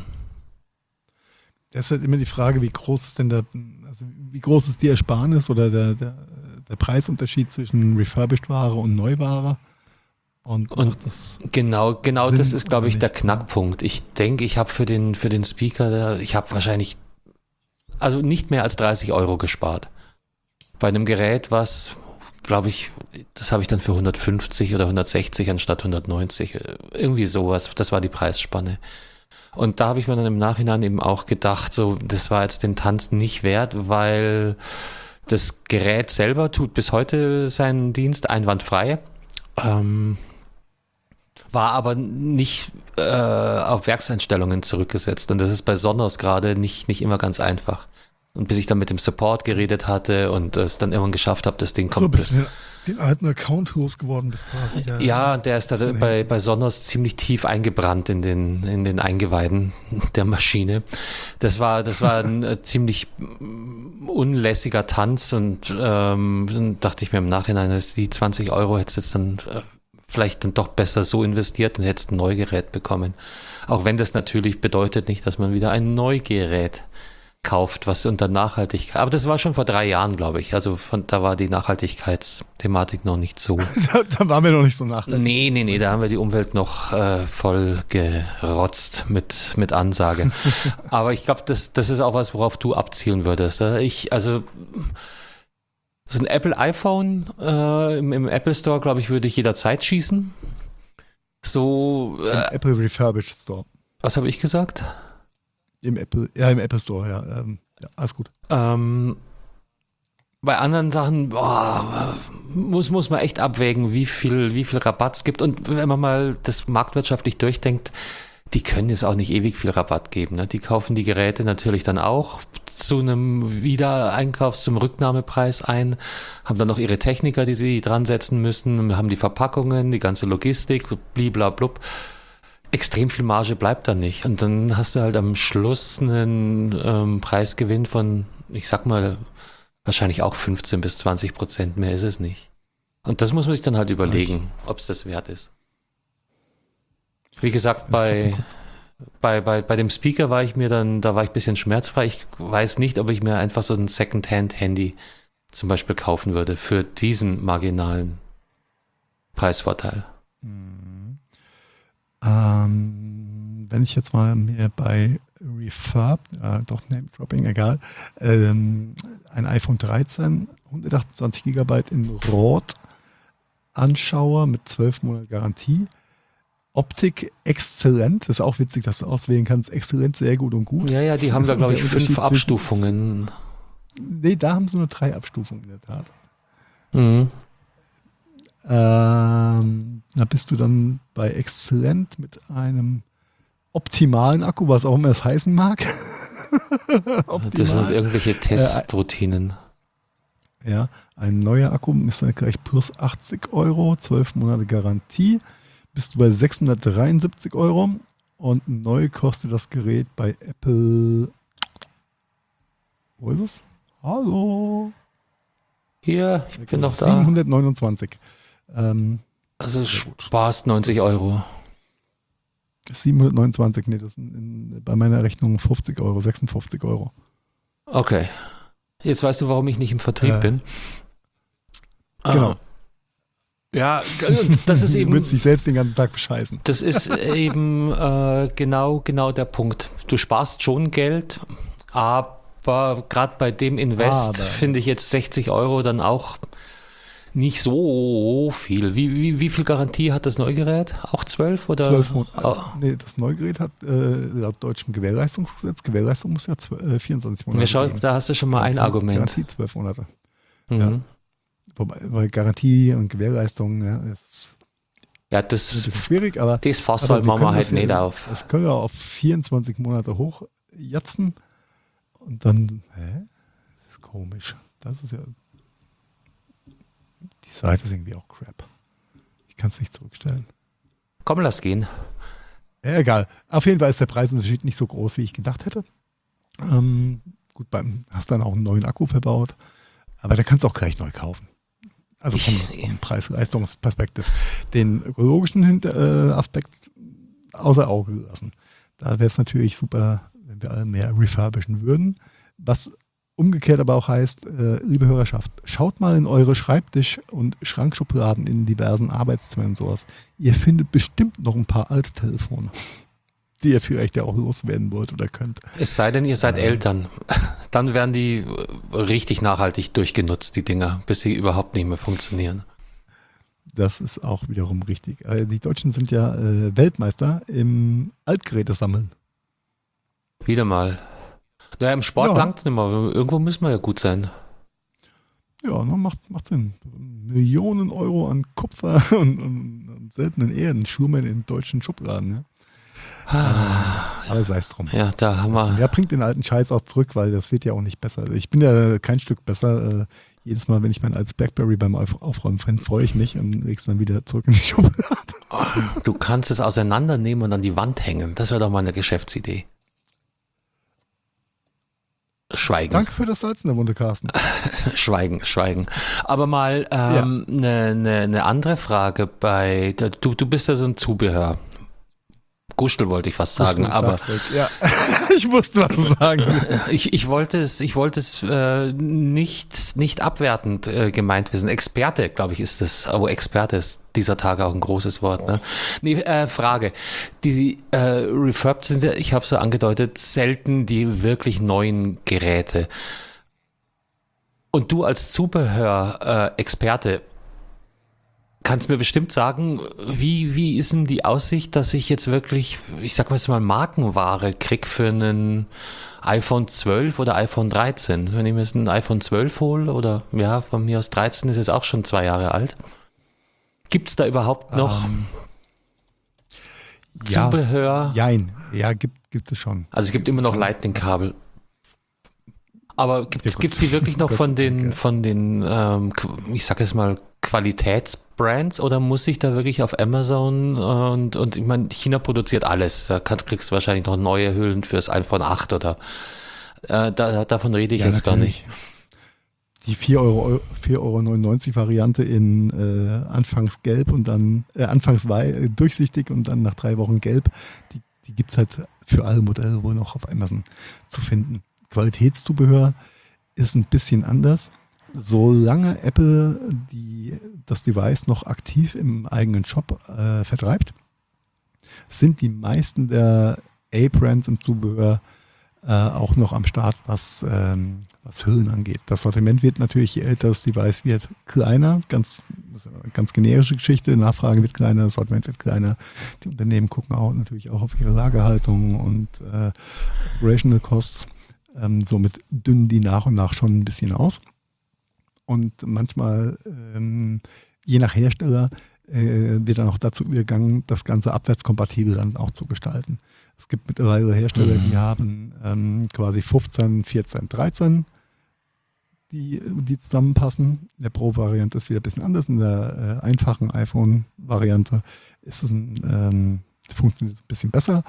Das ist halt immer die Frage, wie groß ist denn der, also wie groß ist die Ersparnis oder der, der, der Preisunterschied zwischen Refurbished-Ware und Neuware? Und, Und macht das genau, genau Sinn das ist, glaube oder ich, der nicht? Knackpunkt. Ich denke, ich habe für den, für den Speaker, da- ich habe wahrscheinlich, also nicht mehr als dreißig Euro gespart. Bei einem Gerät, was, glaube ich, das habe ich dann für hundertfünfzig oder hundertsechzig anstatt hundertneunzig. äh, Irgendwie sowas. Das war die Preisspanne. Und da habe ich mir dann im Nachhinein eben auch gedacht, so, das war jetzt den Tanz nicht wert, weil das Gerät selber tut bis heute seinen Dienst einwandfrei. Ähm, war aber nicht äh, auf Werkseinstellungen zurückgesetzt. Und das ist bei Sonos gerade nicht, nicht immer ganz einfach. Und bis ich dann mit dem Support geredet hatte und es dann irgendwann geschafft habe, das Ding So, komplett. bis du den alten Account losgeworden bist quasi. Ja, Ja, der ist da Von bei, hinten. bei Sonos ziemlich tief eingebrannt in den, in den Eingeweiden der Maschine. Das war, das war ein äh, ziemlich mm, unlässiger Tanz und ähm, dann dachte ich mir im Nachhinein, dass die zwanzig Euro hättest du jetzt dann äh, vielleicht dann doch besser so investiert und hättest ein Neugerät bekommen. Auch wenn das natürlich bedeutet nicht, dass man wieder ein Neugerät kauft, was unter Nachhaltigkeit, aber das war schon vor drei Jahren, glaube ich, also von, da war die Nachhaltigkeitsthematik noch nicht so. Da, da waren wir noch nicht so nach. Nee, nee, nee, da haben wir die Umwelt noch äh, voll gerotzt mit, mit Ansage. Aber ich glaube, das, das ist auch was, worauf du abzielen würdest. Oder? Ich, also, so ein Apple iPhone äh, im, im Apple Store, glaube ich, würde ich jederzeit schießen. So, Im äh, Apple Refurbished Store. was habe ich gesagt? Im Apple, ja, im Apple Store, ja. Ähm, ja, alles gut. Ähm, bei anderen Sachen boah, muss, muss man echt abwägen, wie viel, wie viel Rabatt es gibt. Und wenn man mal das marktwirtschaftlich durchdenkt, die können jetzt auch nicht ewig viel Rabatt geben. Ne? Die kaufen die Geräte natürlich dann auch zu einem Wiedereinkaufs-, zum Rücknahmepreis ein, haben dann noch ihre Techniker, die sie dran setzen müssen, haben die Verpackungen, die ganze Logistik, bliblablub. Extrem viel Marge bleibt da nicht. Und dann hast du halt am Schluss einen ähm, Preisgewinn von, ich sag mal, wahrscheinlich auch fünfzehn bis zwanzig Prozent, mehr ist es nicht. Und das muss man sich dann halt überlegen, ob es das wert ist. Wie gesagt, bei, bei, bei, bei dem Speaker war ich mir dann, da war ich ein bisschen schmerzfrei. Ich weiß nicht, ob ich mir einfach so ein Second-Hand-Handy zum Beispiel kaufen würde für diesen marginalen Preisvorteil. Ähm, wenn ich jetzt mal mir bei Refurb, äh, doch Name-Dropping, egal, ähm, ein iPhone dreizehn, hundertachtundzwanzig Gigabyte in Rot anschaue mit zwölf Monate Garantie. Optik exzellent, das ist auch witzig, dass du auswählen kannst, exzellent, sehr gut und gut. Ja, ja, die haben da, glaube ich, Der Unterschied fünf zwischen- Abstufungen. Nee, da haben sie nur drei Abstufungen in der Tat. Mhm. Ähm, da bist du dann bei exzellent mit einem optimalen Akku, was auch immer es heißen mag. Das sind Optimal. irgendwelche Testroutinen. Ja, ein neuer Akku ist dann gleich plus achtzig Euro, zwölf Monate Garantie. Bist du bei sechshundertdreiundsiebzig Euro und neu kostet das Gerät bei Apple. Wo ist es? Hallo. Hier, ich bin noch da. siebenhundertneunundzwanzig. Ähm, Also sparst neunzig Euro. siebenhundertneunundzwanzig, nee, das sind in, bei meiner Rechnung fünfzig Euro, sechsundfünfzig Euro. Okay. Jetzt weißt du, warum ich nicht im Vertrieb Äh, bin. Genau. Ah. Ja, und das ist Du eben, willst dich selbst den ganzen Tag bescheißen. das ist eben äh, genau, genau der Punkt. Du sparst schon Geld, aber gerade bei dem Invest Aber- finde ich jetzt sechzig Euro dann auch nicht so viel. Wie, wie, wie viel Garantie hat das Neugerät? Auch zwölf oder? zwölf Monate. Oh. Nee, das Neugerät hat äh, laut deutschem Gewährleistungsgesetz, Gewährleistung muss ja zwölf, äh, vierundzwanzig Monate Ja, schau, geben. da hast du schon mal ein Garantie- Argument. Garantie zwölf Monate. Mhm. ja. Wobei, weil Garantie und Gewährleistung, ja, ist, Ja, das das, ist schwierig, aber das Fass aber halt wir machen wir können halt das ja- nicht auf. das können wir auf vierundzwanzig Monate hochjatzen und dann, hä? Das ist komisch. Das ist ja, die Seite ist irgendwie auch crap. Ich kann es nicht zurückstellen. Komm, lass gehen. Ja, egal. Auf jeden Fall ist der Preisunterschied nicht so groß, wie ich gedacht hätte. Ähm, gut, beim, hast dann auch einen neuen Akku verbaut, aber der kannst du auch gleich neu kaufen. Also vom, vom Preis-Leistungsperspektiv. Den ökologischen Hinter, äh, Aspekt außer Auge gelassen. Da wäre es natürlich super, wenn wir alle mehr refurbischen würden. Was umgekehrt aber auch heißt, äh, liebe Hörerschaft, schaut mal in eure Schreibtisch- und Schrankschubladen in diversen Arbeitszimmern und sowas. Ihr findet bestimmt noch ein paar alte Telefone, die ihr vielleicht ja auch loswerden wollt oder könnt. Es sei denn, ihr seid Ähm. Eltern. Dann werden die richtig nachhaltig durchgenutzt, die Dinger, bis sie überhaupt nicht mehr funktionieren. Das ist auch wiederum richtig. Äh, die Deutschen sind ja äh, Weltmeister im Altgerätesammeln. Wieder mal. Naja, im Sport Ja. langt es nicht mehr. Irgendwo müssen wir ja gut sein. Ja, ne, macht, macht Sinn. Millionen Euro an Kupfer und, und, und seltenen Erden schlummern in deutschen Schubladen. Ja? äh, aber sei es drum. Ja, da haben wir. Ja, bringt den alten Scheiß auch zurück, weil das wird ja auch nicht besser. Ich bin ja kein Stück besser. Äh, jedes Mal, wenn ich mein altes Blackberry beim Auf- Aufräumen finde, freue ich mich und leg's dann wieder zurück in die Schublade. Du kannst es auseinandernehmen und an die Wand hängen. Das wäre doch mal eine Geschäftsidee. Schweigen. Danke für das Salz in der Wunde, Carsten. Schweigen, schweigen. Aber mal eine ähm, ne, ne, ne andere Frage bei, du, du bist ja so ein Zubehör. Gustel wollte ich fast sagen, Gustel, aber sag's ruhig. Ja, ich wusste, was du sagen willst. ich, ich wollte es, ich wollte es äh, nicht, nicht abwertend äh, gemeint wissen. Experte, glaube ich, ist das, aber Experte ist dieser Tage auch ein großes Wort. Ne? Nee, äh, Frage. Die äh, Refurbed sind ja, ich habe es so angedeutet, selten die wirklich neuen Geräte. Und du als Zubehör-Experte kannst mir bestimmt sagen, wie, wie ist denn die Aussicht, dass ich jetzt wirklich, ich sag mal jetzt mal Markenware krieg für einen iPhone zwölf oder iPhone dreizehn? Wenn ich mir jetzt ein iPhone zwölf hole oder ja, von mir aus dreizehn ist jetzt auch schon zwei Jahre alt. Gibt es da überhaupt noch Ähm, Zubehör? Ja, jein. Ja, gibt, gibt es schon. Also es gibt immer noch Lightning-Kabel. Aber gibt es Ja, gut. die wirklich noch Gott von sei Dank, den, ja. von den ähm, qu- ich sag jetzt mal, Qualitätsbrands oder muss ich da wirklich auf Amazon und, und ich meine, China produziert alles. Da kannst, kriegst du wahrscheinlich noch neue Hüllen fürs iPhone acht oder äh, da, davon rede ich Ja, jetzt natürlich. gar nicht. Die vier Euro, vier Euro neunundneunzig Variante in äh, anfangs gelb und dann, äh, anfangs wei- äh, durchsichtig und dann nach drei Wochen gelb, die, die gibt es halt für alle Modelle wohl noch auf Amazon zu finden. Qualitätszubehör ist ein bisschen anders. Solange Apple die, das Device noch aktiv im eigenen Shop äh, vertreibt, sind die meisten der A-Brands im Zubehör äh, auch noch am Start, was, ähm, was Hüllen angeht. Das Sortiment wird natürlich, je älter das Device wird, kleiner. Ganz, ganz generische Geschichte. Nachfrage wird kleiner, das Sortiment wird kleiner. Die Unternehmen gucken auch natürlich auch auf ihre Lagerhaltung und äh, Operational Costs. Ähm, somit dünnen die nach und nach schon ein bisschen aus. Und manchmal, ähm, je nach Hersteller, äh, wird dann auch dazu übergegangen, das Ganze abwärtskompatibel dann auch zu gestalten. Es gibt mittlerweile Hersteller, Mhm. die haben ähm, quasi fünfzehn, vierzehn, dreizehn, die, die zusammenpassen. In der Pro-Variante ist wieder ein bisschen anders. In der äh, einfachen iPhone-Variante ist es ein, ähm, funktioniert es ein bisschen besser.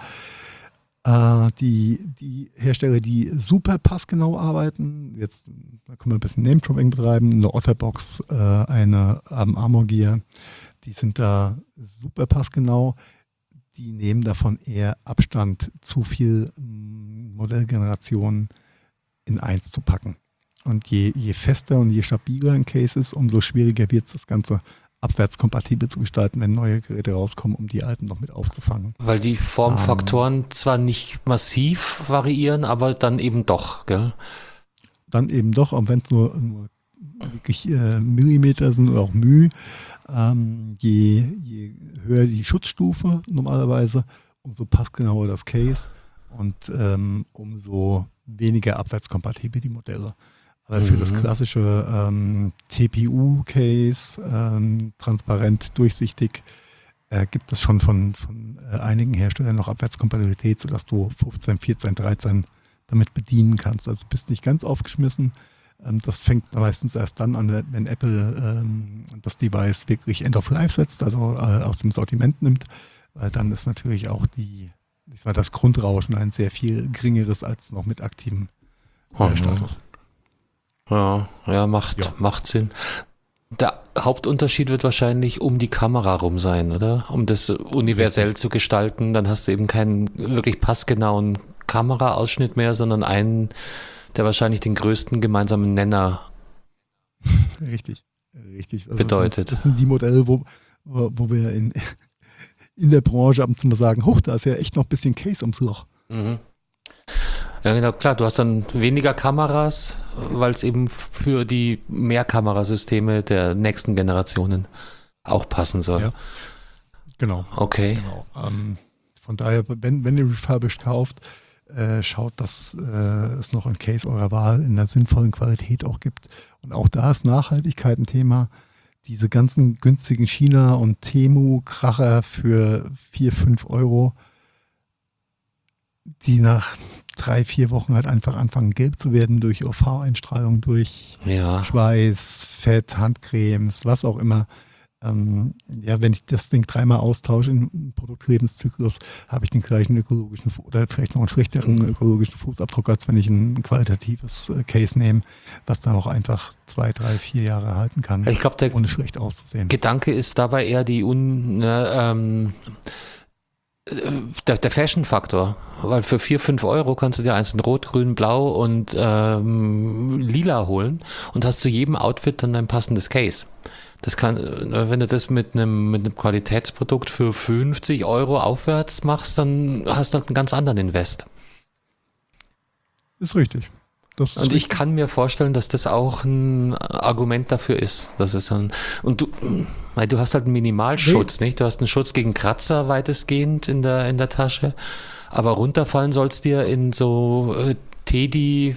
Äh, die, die Hersteller, die super passgenau arbeiten, jetzt da können wir ein bisschen Name-Dropping betreiben, eine Otterbox, äh, eine ähm, Armor Gear, die sind da super passgenau. Die nehmen davon eher Abstand, zu viel mh, Modellgenerationen in eins zu packen. Und je, je fester und je stabiler ein Case ist, umso schwieriger wird es, das Ganze abwärtskompatibel zu gestalten, wenn neue Geräte rauskommen, um die alten noch mit aufzufangen. Weil die Formfaktoren zwar nicht massiv variieren, aber dann eben doch, gell? Dann eben doch, auch wenn es nur, nur wirklich äh, Millimeter sind oder auch Mühe, ähm, je, je höher die Schutzstufe normalerweise, umso passgenauer das Case und ähm, umso weniger abwärtskompatibel die Modelle. Aber für Mhm. das klassische ähm, T P U-Case, ähm, transparent, durchsichtig, äh, gibt es schon von, von äh, einigen Herstellern noch Abwärtskompatibilität, sodass du fünfzehn, vierzehn, dreizehn damit bedienen kannst. Also bist nicht ganz aufgeschmissen. Ähm, das fängt meistens erst dann an, wenn, wenn Apple ähm, das Device wirklich End of Life setzt, also äh, aus dem Sortiment nimmt, weil dann ist natürlich auch die, ich sag mal, das Grundrauschen ein sehr viel geringeres als noch mit aktivem äh, Status. Ja, ja, macht, Ja. macht Sinn. Der Hauptunterschied wird wahrscheinlich um die Kamera rum sein, oder? Um das universell zu gestalten, dann hast du eben keinen wirklich passgenauen Kameraausschnitt mehr, sondern einen, der wahrscheinlich den größten gemeinsamen Nenner Richtig, richtig. Also bedeutet. Das sind die Modelle, wo, wo, wo wir in, in der Branche ab und zu mal sagen, huch, da ist ja echt noch ein bisschen Case ums Loch. Mhm. Ja, genau, klar, du hast dann weniger Kameras, weil es eben für die Mehrkamerasysteme der nächsten Generationen auch passen soll. Ja. Genau. Okay. Genau. Ähm, von daher, wenn, wenn ihr refurbished kauft, äh, schaut, dass äh, es noch ein Case eurer Wahl in einer sinnvollen Qualität auch gibt. Und auch da ist Nachhaltigkeit ein Thema. Diese ganzen günstigen China- und Temu-Kracher für vier, fünf Euro, die nach drei, vier Wochen halt einfach anfangen gelb zu werden durch U V-Einstrahlung, durch Ja. Schweiß, Fett, Handcremes, was auch immer. Ähm, ja, wenn ich das Ding dreimal austausche im Produktlebenszyklus, habe ich den gleichen ökologischen Fu- oder vielleicht noch einen schlechteren ökologischen Fußabdruck, als wenn ich ein qualitatives äh, Case nehme, was dann auch einfach zwei, drei, vier Jahre halten kann, Ich glaube, der ohne schlecht auszusehen. Gedanke ist dabei eher die un, ne, ähm, der, der Fashion-Faktor, weil für vier, fünf Euro kannst du dir eins in Rot, Grün, Blau und ähm, Lila holen und hast zu jedem Outfit dann ein passendes Case. Das kann, wenn du das mit einem, mit einem Qualitätsprodukt für fünfzig Euro aufwärts machst, dann hast du halt einen ganz anderen Invest. Ist richtig. Das ist Und ich richtig. kann mir vorstellen, dass das auch ein Argument dafür ist. Das ist ein, und du, weil du hast halt einen Minimalschutz, nicht? Du hast einen Schutz gegen Kratzer weitestgehend in der, in der Tasche. Aber runterfallen soll es dir in so äh, Teddy,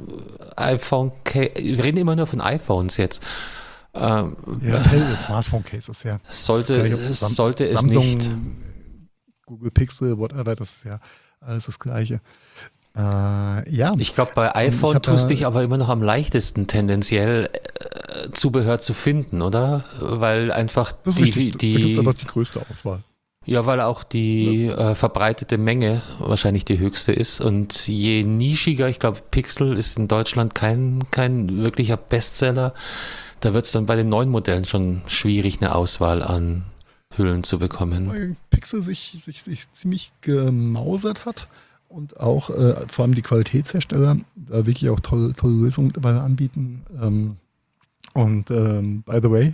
iPhone, wir reden immer nur von iPhones jetzt. Ähm, Ja, Tel- Smartphone-Cases, ja. sollte, Das ist gleich, ob Sam- sollte es Samsung, nicht. Google Pixel, whatever, das ist ja alles das Gleiche. Äh, ja, Ich glaube, bei ich iPhone hab tust da- dich aber immer noch am leichtesten tendenziell äh, Zubehör zu finden, oder? Weil einfach das ist die, richtig. Da gibt es die einfach die größte Auswahl. ja, weil auch die äh, verbreitete Menge wahrscheinlich die höchste ist und je nischiger, ich glaube, Pixel ist in Deutschland kein, kein wirklicher Bestseller, da wird es dann bei den neuen Modellen schon schwierig, eine Auswahl an Hüllen zu bekommen. Weil Pixel sich, sich, sich ziemlich gemausert hat und auch äh, vor allem die Qualitätshersteller da wirklich auch tolle, tolle Lösungen mittlerweile anbieten. Ähm, und ähm, by the way,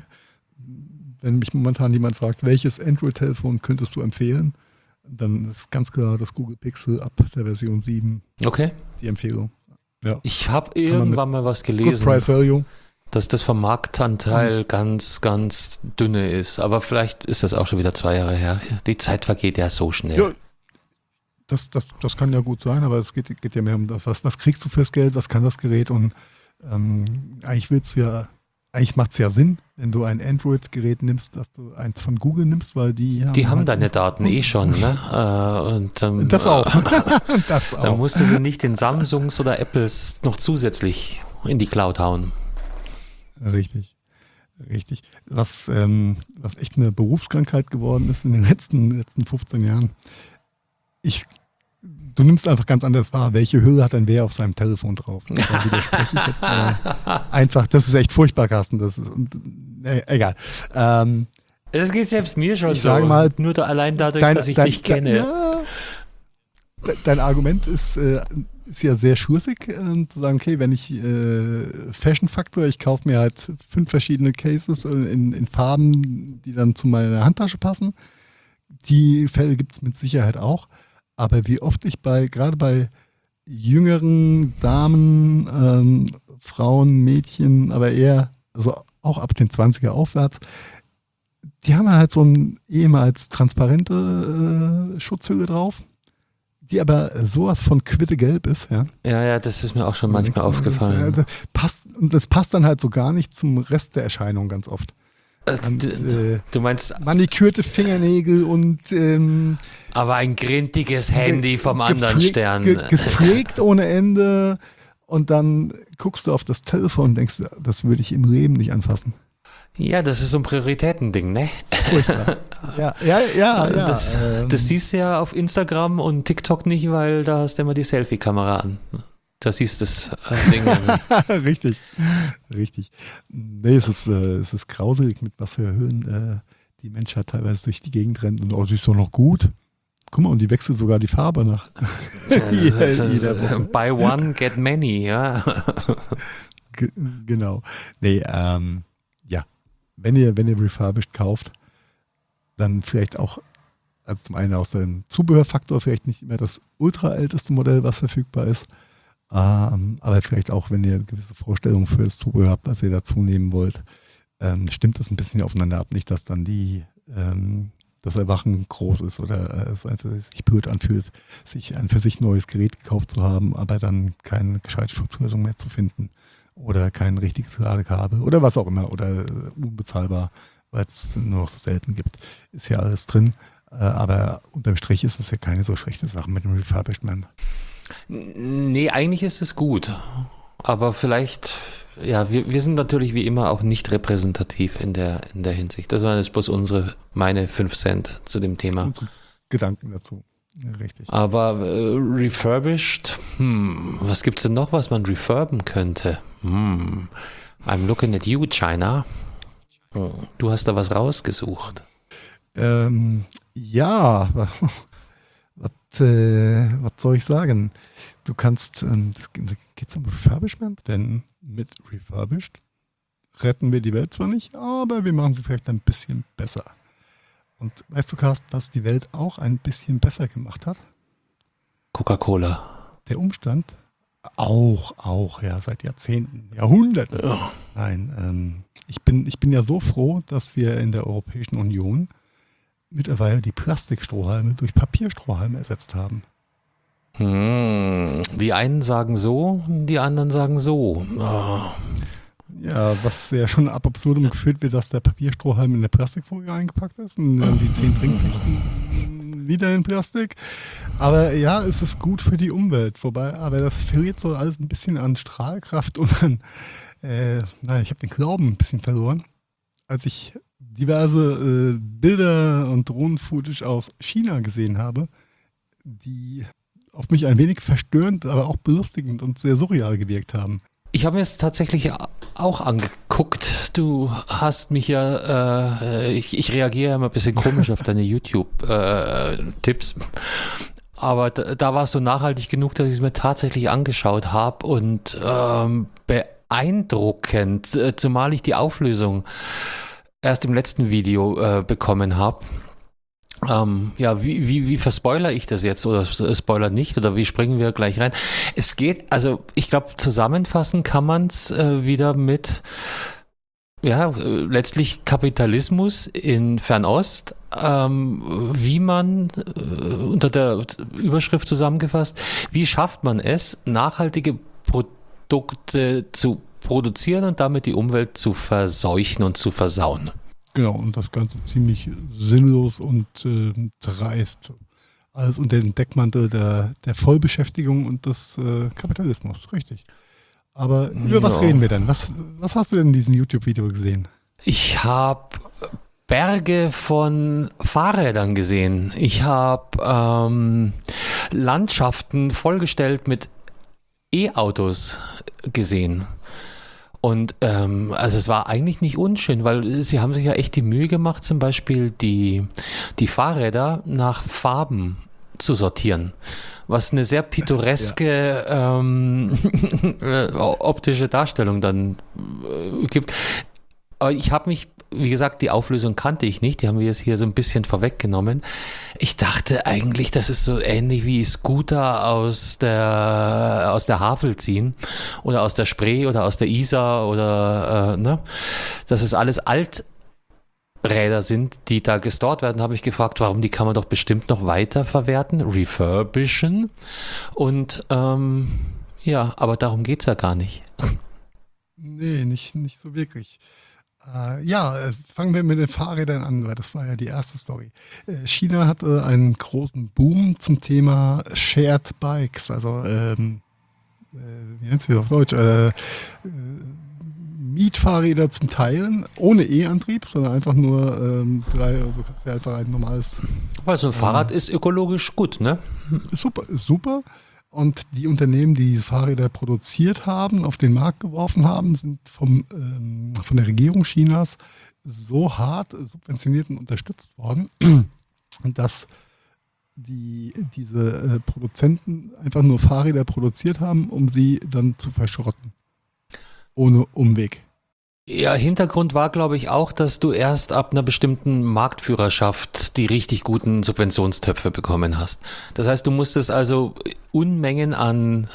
wenn mich momentan jemand fragt, welches Android-Telefon könntest du empfehlen, dann ist ganz klar das Google Pixel ab der Version sieben Okay. die Empfehlung. Ja. Ich habe man irgendwann mit mal was Good gelesen, Price Value. dass das vom Marktanteil ganz, ganz dünne ist. Aber vielleicht ist das auch schon wieder zwei Jahre her. Die Zeit vergeht ja so schnell. Ja, das, das, das kann ja gut sein, aber es geht, geht ja mehr um das, was, was kriegst du fürs Geld, was kann das Gerät und ähm, eigentlich willst du ja, eigentlich macht es ja Sinn, wenn du ein Android-Gerät nimmst, dass du eins von Google nimmst, weil die haben Die haben halt deine Daten eh schon, ne? Äh, und, ähm, Das auch. das Da auch. musst du sie nicht den Samsungs oder Apples noch zusätzlich in die Cloud hauen. Richtig. Richtig. Was, ähm, was echt eine Berufskrankheit geworden ist in den letzten, letzten fünfzehn Jahren. Ich, du nimmst einfach ganz anders wahr, welche Hülle hat denn wer auf seinem Telefon drauf. Da widerspreche ich jetzt äh, einfach. Das ist echt furchtbar, Carsten. Das ist, und, äh, egal. Ähm, Das geht selbst mir schon Ich so. sage mal, Nur da allein dadurch, dein, dass ich dein, dich kenne. Ja, dein Argument ist, äh, ist ja sehr schursig, äh, zu sagen, okay, wenn ich äh, Fashion-Faktor, ich kaufe mir halt fünf verschiedene Cases in, in Farben, die dann zu meiner Handtasche passen. Die Fälle gibt es mit Sicherheit auch. Aber wie oft ich bei, gerade bei jüngeren Damen, ähm, Frauen, Mädchen, aber eher, also auch ab den zwanziger aufwärts, die haben halt so ein ehemals transparente äh, Schutzhülle drauf, die aber sowas von quittegelb ist, ja. Ja, ja, das ist mir auch schon manchmal Und denkst du, aufgefallen. Das, äh, das passt, und das passt dann halt so gar nicht zum Rest der Erscheinung ganz oft. Und, äh, Du meinst, manikürte Fingernägel und ähm, aber ein grintiges Handy vom anderen gepflegt- Stern. ge- gepflegt ohne Ende und dann guckst du auf das Telefon und denkst, das würde ich im Leben nicht anfassen. Ja, das ist so ein Prioritätending, ne? Furchtbar. Ja, ja, ja. ja das, ähm, das siehst du ja auf Instagram und TikTok nicht, weil da hast du immer die Selfie-Kamera an. Da siehst du das äh, Ding. richtig, richtig. Nee, es ist, äh, es ist grauselig, mit was für Höhen äh, die Menschheit teilweise durch die Gegend rennt. Und oh, die ist doch noch gut. Guck mal, und die wechselt sogar die Farbe nach. jeder, jeder Buy one, get many, ja. G- genau. Nee, ähm, ja. Wenn ihr, wenn ihr refurbished kauft, dann vielleicht auch, also zum einen aus dem Zubehörfaktor, vielleicht nicht immer das ultra älteste Modell, was verfügbar ist. Ähm, aber vielleicht auch, wenn ihr gewisse Vorstellungen für das Zubehör habt, was ihr dazu nehmen wollt, ähm, stimmt das ein bisschen aufeinander ab. Nicht, dass dann die, ähm, das Erwachen groß ist oder äh, es einfach sich blöd anfühlt, sich ein für sich neues Gerät gekauft zu haben, aber dann keine gescheite Schutzlösung mehr zu finden oder kein richtiges Ladekabel oder was auch immer oder äh, unbezahlbar, weil es nur noch so selten gibt. Ist ja alles drin, äh, aber unterm Strich ist es ja keine so schlechte Sache mit dem Refurbishment. Nee, eigentlich ist es gut. Aber vielleicht, ja, wir, wir sind natürlich wie immer auch nicht repräsentativ in der, in der Hinsicht. Das waren jetzt bloß unsere, meine fünf Cent zu dem Thema. Unsere Gedanken dazu. Ja, richtig. Aber äh, refurbished, hm, was gibt's denn noch, was man refurben könnte? Hm, I'm looking at you, China. Du hast da was rausgesucht. Ähm, ja, was, äh, was soll ich sagen? Du kannst, ähm, geht es um Refurbishment? Denn mit Refurbished retten wir die Welt zwar nicht, aber wir machen sie vielleicht ein bisschen besser. Und weißt du, Carsten, was die Welt auch ein bisschen besser gemacht hat? Coca-Cola. Der Umstand? Auch, auch, ja, seit Jahrzehnten, Jahrhunderten. Ja. Nein, ähm, ich bin, ich bin ja so froh, dass wir in der Europäischen Union mittlerweile die Plastikstrohhalme durch Papierstrohhalme ersetzt haben. Hm, die einen sagen so, die anderen sagen so. Oh. Ja, was ja schon ab absurdum geführt wird, dass der Papierstrohhalm in der Plastikfolie eingepackt ist und dann die zehn Trinkflaschen wieder in Plastik. Aber ja, es ist gut für die Umwelt. Wobei, aber das verliert so alles ein bisschen an Strahlkraft und an, äh, nein, ich habe den Glauben ein bisschen verloren, als ich diverse äh, Bilder und Drohnen-Footage aus China gesehen habe, die auf mich ein wenig verstörend, aber auch belustigend und sehr surreal gewirkt haben. Ich habe mir es tatsächlich auch angeguckt. Du hast mich ja, äh, ich, ich reagiere immer ein bisschen komisch auf deine YouTube-Tipps. Äh, aber da, da warst du nachhaltig genug, dass ich es mir tatsächlich angeschaut habe und ähm, beeindruckend, äh, zumal ich die Auflösung erst im letzten Video äh, bekommen habe. Ähm, ja, wie, wie, wie verspoiler ich das jetzt oder spoiler nicht oder wie springen wir gleich rein? Es geht, also ich glaube, zusammenfassen kann man es äh, wieder mit, ja, äh, letztlich Kapitalismus in Fernost, ähm, wie man, äh, unter der Überschrift zusammengefasst, wie schafft man es, nachhaltige Produkte zu produzieren und damit die Umwelt zu verseuchen und zu versauen. Genau, und das Ganze ziemlich sinnlos und äh, dreist. Alles unter dem Deckmantel der, der Vollbeschäftigung und des äh, Kapitalismus, richtig. Aber über was Ja. reden wir denn? Was, was hast du denn in diesem YouTube-Video gesehen? Ich habe Berge von Fahrrädern gesehen. Ich habe ähm, Landschaften vollgestellt mit E-Autos gesehen. Und ähm, also es war eigentlich nicht unschön, weil sie haben sich ja echt die Mühe gemacht, zum Beispiel die, die Fahrräder nach Farben zu sortieren. Was eine sehr pittoreske ja. ähm, optische Darstellung dann äh, gibt. Aber ich habe mich, wie gesagt, die Auflösung kannte ich nicht, die haben wir jetzt hier so ein bisschen vorweggenommen. Ich dachte eigentlich, das ist so ähnlich wie Scooter aus der, aus der Havel ziehen oder aus der Spree oder aus der Isar oder, äh, ne, dass es alles Alträder sind, die da gestort werden, habe ich gefragt, warum, die kann man doch bestimmt noch weiter verwerten, refurbischen und, ähm, ja, aber darum geht's ja gar nicht. Nee, nicht, nicht so wirklich. Äh, ja, äh, fangen wir mit den Fahrrädern an, weil das war ja die erste Story. Äh, China hatte einen großen Boom zum Thema Shared Bikes, also ähm, äh, wie nennt sich das auf Deutsch? Äh, äh, Mietfahrräder zum Teilen, ohne E-Antrieb, sondern einfach nur ähm, drei, also kannst du ja einfach ein normales. Weil so ein Fahrrad ist ökologisch gut, ne? Ist super, ist super. Und die Unternehmen, die diese Fahrräder produziert haben, auf den Markt geworfen haben, sind vom, ähm, von der Regierung Chinas so hart subventioniert und unterstützt worden, dass die, diese äh, Produzenten einfach nur Fahrräder produziert haben, um sie dann zu verschrotten. Ohne Umweg. Ja, Hintergrund war, glaube ich, auch, dass du erst ab einer bestimmten Marktführerschaft die richtig guten Subventionstöpfe bekommen hast. Das heißt, du musstest also Unmengen an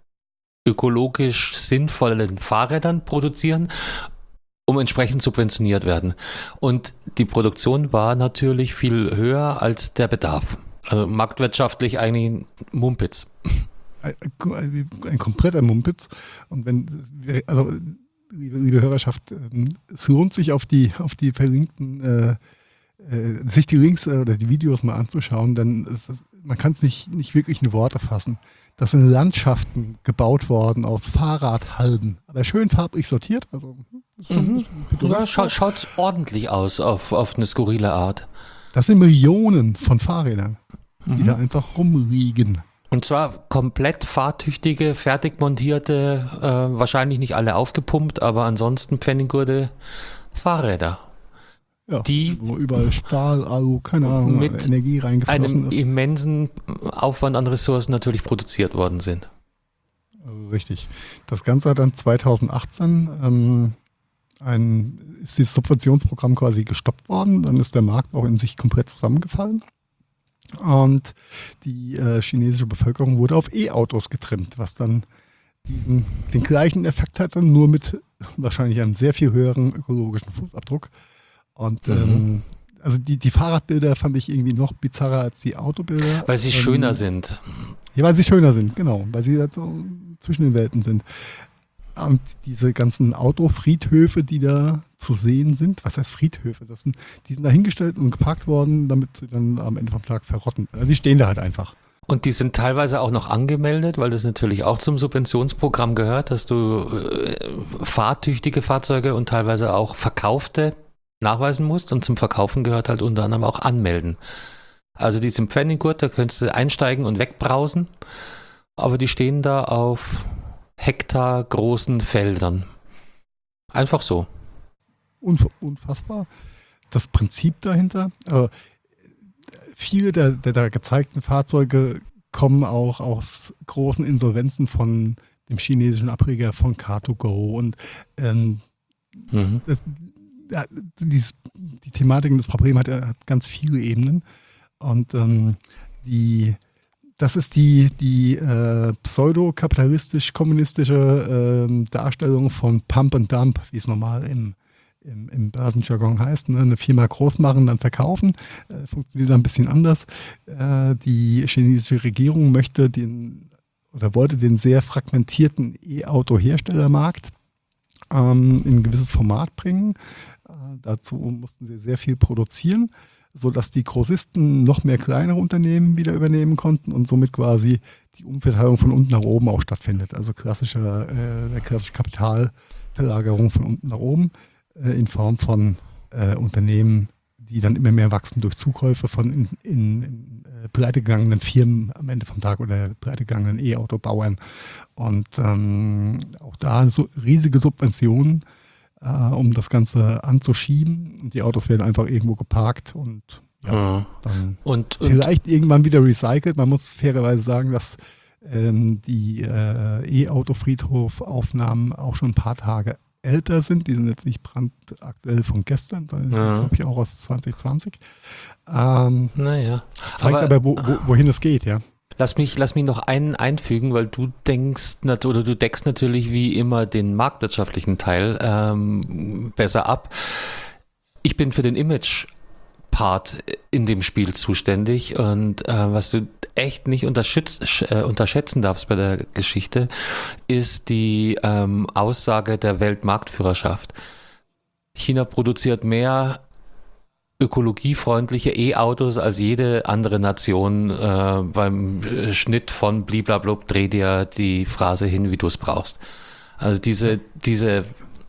ökologisch sinnvollen Fahrrädern produzieren, um entsprechend subventioniert werden. Und die Produktion war natürlich viel höher als der Bedarf. Also marktwirtschaftlich eigentlich ein Mumpitz. Ein, ein kompletter Mumpitz. Und wenn, also liebe, liebe Hörerschaft, es lohnt sich auf die, auf die verlinkten, äh, äh, sich die Links äh, oder die Videos mal anzuschauen, denn es ist, man kann es nicht, nicht wirklich in Worte fassen. Das sind Landschaften gebaut worden aus Fahrradhalden, aber schön farblich sortiert. Also schon, Mhm. Ja, scha schaut ordentlich aus auf, auf eine skurrile Art. Das sind Millionen von Fahrrädern, die Mhm. da einfach rumliegen. Und zwar komplett fahrtüchtige, fertig montierte, äh, wahrscheinlich nicht alle aufgepumpt, aber ansonsten pfenniggute Fahrräder, Ja, die wo überall Stahl, Alu, keine Ahnung, mit Energie reingeflossen einem ist. immensen Aufwand an Ressourcen natürlich produziert worden sind. Also richtig. Das Ganze hat dann zweitausendachtzehn ähm, ein, ist dieses Subventionsprogramm quasi gestoppt worden. Dann ist der Markt auch in sich komplett zusammengefallen. Und die äh, chinesische Bevölkerung wurde auf E-Autos getrimmt, was dann diesen, den gleichen Effekt hatte, nur mit wahrscheinlich einem sehr viel höheren ökologischen Fußabdruck. Und Mhm. ähm, also die, die Fahrradbilder fand ich irgendwie noch bizarrer als die Autobilder. Weil sie ähm, schöner sind. Ja, weil sie schöner sind, genau. Weil sie halt so zwischen den Welten sind. Und diese ganzen Autofriedhöfe, die da zu sehen sind, was heißt Friedhöfe? Das sind, die sind da hingestellt und geparkt worden, damit sie dann am Ende vom Tag verrotten. Also die stehen da halt einfach. Und die sind teilweise auch noch angemeldet, weil das natürlich auch zum Subventionsprogramm gehört, dass du äh, fahrtüchtige Fahrzeuge und teilweise auch verkaufte nachweisen musst. Und zum Verkaufen gehört halt unter anderem auch anmelden. Also die sind Pfenniggurt, da könntest du einsteigen und wegbrausen. Aber die stehen da auf Hektar großen Feldern. Einfach so. Unf unfassbar. Das Prinzip dahinter. Äh, viele der, der da gezeigten Fahrzeuge kommen auch aus großen Insolvenzen von dem chinesischen Ableger von Car to Go. Und ähm, Mhm. das, ja, dieses, die Thematik und das Problem hat, hat ganz viele Ebenen. Und ähm, die, das ist die, die äh, pseudo-kapitalistisch-kommunistische äh, Darstellung von Pump and Dump, wie es normal im, im, im Börsenjargon heißt. Ne? Eine Firma groß machen, dann verkaufen. Äh, funktioniert ein bisschen anders. Äh, die chinesische Regierung möchte den oder wollte den sehr fragmentierten E-Auto-Herstellermarkt ähm, in ein gewisses Format bringen. Äh, dazu mussten sie sehr viel produzieren, sodass die Grossisten noch mehr kleinere Unternehmen wieder übernehmen konnten und somit quasi die Umverteilung von unten nach oben auch stattfindet. Also klassische, äh, der klassische Kapitalverlagerung von unten nach oben äh, in Form von äh, Unternehmen, die dann immer mehr wachsen durch Zukäufe von in, in, in äh, pleitegegangenen Firmen am Ende vom Tag oder pleitegegangenen E-Auto-Bauern. Und ähm, auch da so riesige Subventionen, äh, um das Ganze anzuschieben. Und die Autos werden einfach irgendwo geparkt und ja, Mhm. dann Und, und vielleicht irgendwann wieder recycelt. Man muss fairerweise sagen, dass ähm, die äh, E-Auto-Friedhof-Aufnahmen auch schon ein paar Tage älter sind. Die sind jetzt nicht brandaktuell von gestern, sondern Ja. glaube ich auch aus zwanzig zwanzig. Ähm, naja. zeigt aber, aber wo, wo, wohin es geht, ja. Lass mich, lass mich noch einen einfügen, weil du denkst nat- oder du deckst natürlich wie immer den marktwirtschaftlichen Teil ähm, besser ab. Ich bin für den Image-Part in dem Spiel zuständig und äh, was du echt nicht unterschätz- äh, unterschätzen darfst bei der Geschichte, ist die ähm, Aussage der Weltmarktführerschaft. China produziert mehr ökologiefreundliche E-Autos als jede andere Nation. Äh, beim Schnitt von bliblablub dreh dir die Phrase hin, wie du es brauchst. Also diese, diese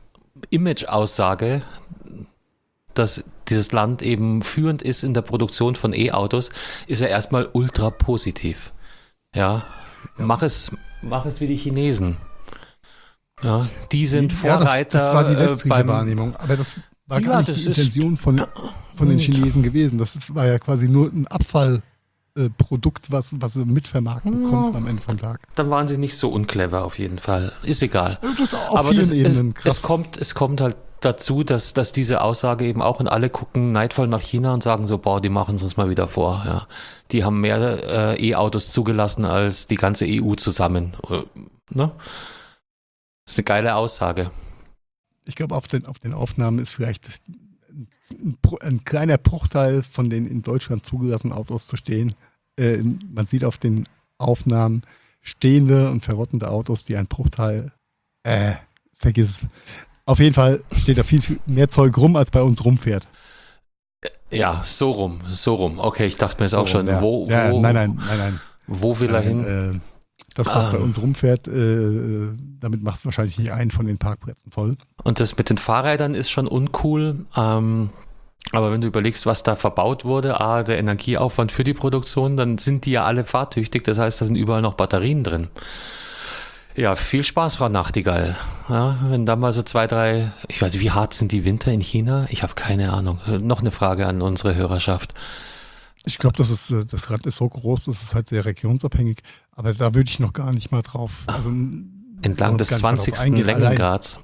Image-Aussage, dass dieses Land eben führend ist in der Produktion von E-Autos, ist ja erstmal ultra positiv. Ja, mach es, mach es wie die Chinesen. Ja, die sind ja, Vorreiter. Das, das war die westliche beim, Wahrnehmung, aber das war Ja, gar nicht das die ist- Intention von, von den Chinesen gewesen. Das war ja quasi nur ein Abfallprodukt, was, was sie mitvermarkten Ja. konnten am Ende vom Tag. Dann waren sie nicht so unclever auf jeden Fall. Ist egal. Das ist auf Aber vielen das Ebenen ist, krass. es, kommt, es kommt halt dazu, dass, dass diese Aussage eben auch, und alle gucken neidvoll nach China und sagen so, boah, die machen es uns mal wieder vor. Ja. Die haben mehr äh, E-Autos zugelassen als die ganze E U zusammen. Äh, ne? Das ist eine geile Aussage. Ich glaube, auf den, auf den Aufnahmen ist vielleicht ein, ein, Pro- ein kleiner Bruchteil von den in Deutschland zugelassenen Autos zu stehen. Äh, man sieht auf den Aufnahmen stehende und verrottende Autos, die ein Bruchteil, äh, vergiss es. Auf jeden Fall steht da viel, viel mehr Zeug rum, als bei uns rumfährt. Ja, so rum, so rum. Okay, ich dachte mir jetzt auch schon, ja. wo, ja, wo, nein, nein, nein, nein. wo will er hin? Nein, äh, das, was bei Ähm. uns rumfährt, äh, damit machst du wahrscheinlich nicht einen von den Parkplätzen voll. Und das mit den Fahrrädern ist schon uncool. Ähm, aber wenn du überlegst, was da verbaut wurde, A, der Energieaufwand für die Produktion, dann sind die ja alle fahrtüchtig. Das heißt, da sind überall noch Batterien drin. Ja, viel Spaß, Frau Nachtigall. Ja, wenn da mal so zwei, drei, ich weiß nicht, wie hart sind die Winter in China? Ich habe keine Ahnung. Noch eine Frage an unsere Hörerschaft. Ich glaube, das ist äh, das Rad ist so groß, das ist halt sehr regionsabhängig. Aber da würde ich noch gar nicht mal drauf. Also, Entlang des gar nicht mal drauf zwanzigsten eingehen. Allein, Längengrads.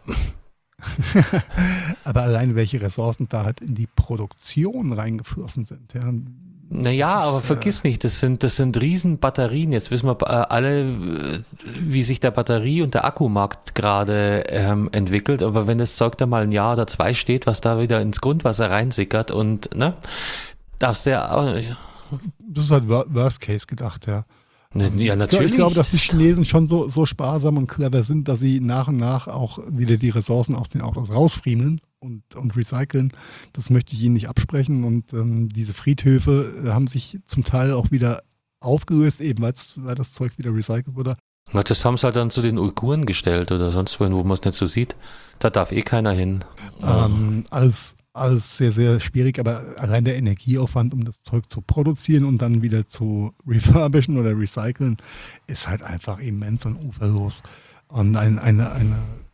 aber allein welche Ressourcen da halt in die Produktion reingeflossen sind. Ja. Naja, Das ist, aber vergiss nicht, das sind, das sind riesen Batterien. Jetzt wissen wir äh, alle, äh, wie sich der Batterie- und der Akkumarkt gerade ähm, entwickelt. Aber wenn das Zeug da mal ein Jahr oder zwei steht, was da wieder ins Grundwasser reinsickert und, ne, darfst du ja, äh, Das ist halt Wor- Worst Case gedacht, ja. ne, ja, Ich glaube, natürlich. ich glaube, dass die Chinesen schon so, so sparsam und clever sind, dass sie nach und nach auch wieder die Ressourcen aus den Autos rausfriemeln und, und recyceln. Das möchte ich ihnen nicht absprechen. Und ähm, diese Friedhöfe äh, haben sich zum Teil auch wieder aufgelöst, eben weil's- weil das Zeug wieder recycelt wurde. Na, das haben sie halt dann zu den Uiguren gestellt oder sonst wohin, wo man es nicht so sieht. Da darf eh keiner hin. Ähm, alles, alles sehr, sehr schwierig, aber allein der Energieaufwand, um das Zeug zu produzieren und dann wieder zu refurbischen oder recyceln, ist halt einfach immens und uferlos. Und ein, eine, eine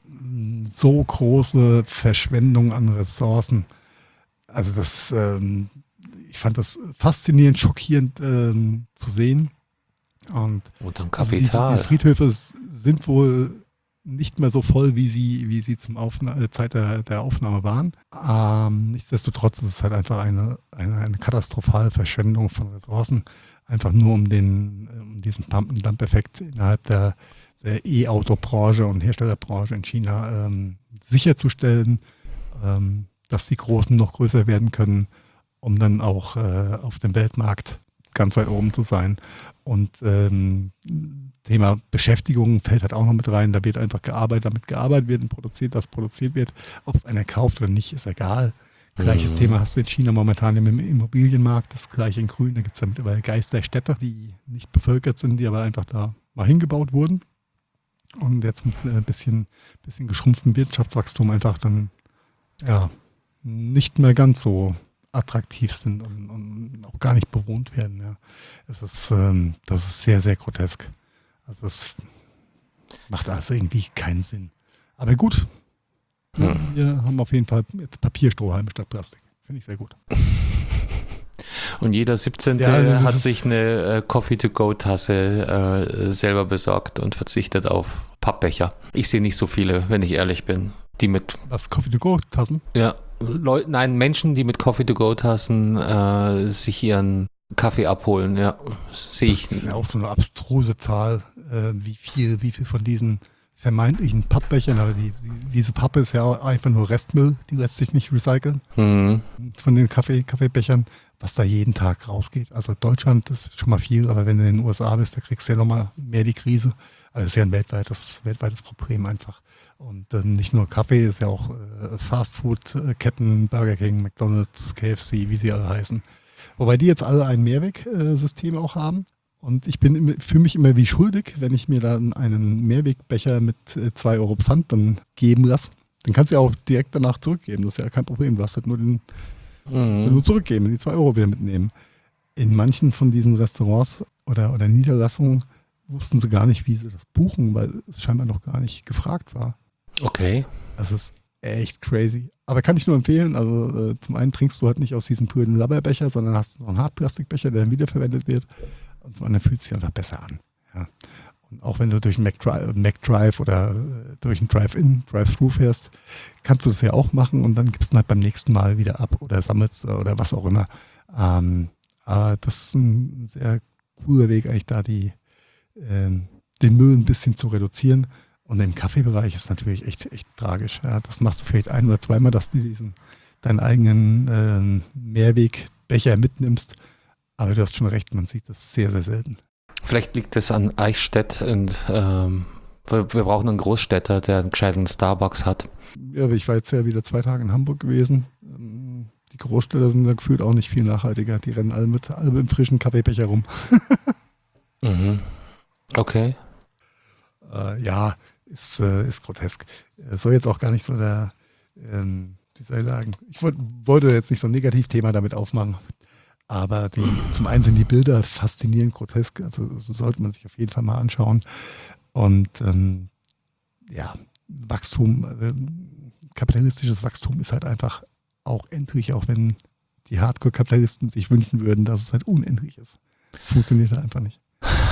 so große Verschwendung an Ressourcen. Also das, ähm, ich fand das faszinierend, schockierend ähm, zu sehen. Und Und dann also diese, Kapital. diese Friedhöfe s- sind wohl nicht mehr so voll, wie sie, wie sie zum Aufna äh, Zeit der, der Aufnahme waren. Ähm, nichtsdestotrotz ist es halt einfach eine, eine, eine katastrophale Verschwendung von Ressourcen, einfach nur um den, um diesen Pump-and-Dump-Effekt innerhalb der, der E-Auto-Branche und Herstellerbranche in China ähm, sicherzustellen, ähm, dass die Großen noch größer werden können, um dann auch äh, auf dem Weltmarkt ganz weit oben zu sein. Und ähm, Thema Beschäftigung fällt halt auch noch mit rein. Da wird einfach gearbeitet, damit gearbeitet wird und produziert, das produziert wird. Ob es einer kauft oder nicht, ist egal. Gleiches Mhm. Thema hast du in China momentan im Immobilienmarkt, das gleiche in Grün. Da gibt es ja mittlerweile Geisterstädte, die nicht bevölkert sind, die aber einfach da mal hingebaut wurden. Und jetzt mit ein bisschen, bisschen geschrumpftem Wirtschaftswachstum einfach dann ja nicht mehr ganz so attraktiv sind und, und auch gar nicht bewohnt werden. Ja. Es ist, ähm, das ist sehr, sehr grotesk. Also das macht also irgendwie keinen Sinn. Aber gut, Hm. wir haben auf jeden Fall jetzt Papierstrohhalme statt Plastik. Finde ich sehr gut. Und jeder siebzehnte Ja, das hat ist- sich eine äh, Coffee-to-go-Tasse äh, selber besorgt und verzichtet auf Pappbecher. Ich sehe nicht so viele, wenn ich ehrlich bin, die mit, Was, Coffee-to-go-Tassen? ja, Leu nein, Menschen, die mit Coffee-to-go-Tassen äh, sich ihren Kaffee abholen, ja, sehe ich. Das ist ja auch so eine abstruse Zahl, äh, wie viel, wie viel von diesen vermeintlichen Pappbechern, aber die, die, diese Pappe ist ja auch einfach nur Restmüll, die lässt sich nicht recyceln. Mhm. Von den Kaffee, Kaffeebechern, was da jeden Tag rausgeht. Also Deutschland ist schon mal viel, aber wenn du in den U S A bist, da kriegst du ja nochmal mehr die Krise. Also das ist ja ein weltweites, weltweites Problem einfach. Und äh, nicht nur Kaffee, ist ja auch äh, Fastfood-Ketten, Burger King, McDonald's, K F C, wie sie alle heißen. Wobei die jetzt alle ein Mehrwegsystem auch haben. Und ich bin immer, fühle mich immer wie schuldig, wenn ich mir dann einen Mehrwegbecher mit zwei Euro Pfand dann geben lasse. Dann kannst du ja auch direkt danach zurückgeben. Das ist ja kein Problem. Du hast halt nur den Mhm. also nur zurückgeben, die zwei Euro wieder mitnehmen. In manchen von diesen Restaurants oder, oder Niederlassungen wussten sie gar nicht, wie sie das buchen, weil es scheinbar noch gar nicht gefragt war. Okay. Das ist echt crazy. Aber kann ich nur empfehlen. Also äh, zum einen trinkst du halt nicht aus diesem grünen Labberbecher, sondern hast noch einen Hartplastikbecher, der dann wiederverwendet wird. Und zum anderen fühlt es sich einfach besser an. Ja. Und auch wenn du durch einen McDrive, McDrive oder äh, durch einen Drive-In, Drive-Thru fährst, kannst du das ja auch machen und dann gibst du halt beim nächsten Mal wieder ab oder sammelst oder was auch immer. Ähm, aber das ist ein sehr cooler Weg, eigentlich da die, ähm, den Müll ein bisschen zu reduzieren. Und im Kaffeebereich ist natürlich echt, echt tragisch. Ja, das machst du vielleicht ein- oder zweimal, dass du diesen, deinen eigenen ähm, Mehrwegbecher mitnimmst. Aber du hast schon recht, man sieht das sehr, sehr selten. Vielleicht liegt es an Eichstätt und ähm, wir, wir brauchen einen Großstädter, der einen gescheiten Starbucks hat. Ja, ich war jetzt ja wieder zwei Tage in Hamburg gewesen. Ähm, Die Großstädter sind da gefühlt auch nicht viel nachhaltiger. Die rennen alle mit, alle mit einem frischen Kaffeebecher rum. Mhm. Okay. Äh, ja, ist, äh, ist grotesk. Es soll jetzt auch gar nicht so der, ähm, wie soll ich sagen, ich wollt, wollte jetzt nicht so ein Negativthema damit aufmachen, aber die, zum einen sind die Bilder faszinierend grotesk, also das sollte man sich auf jeden Fall mal anschauen. Und ähm, ja, Wachstum, also, kapitalistisches Wachstum ist halt einfach auch endlich, auch wenn die Hardcore-Kapitalisten sich wünschen würden, dass es halt unendlich ist. Das funktioniert halt einfach nicht.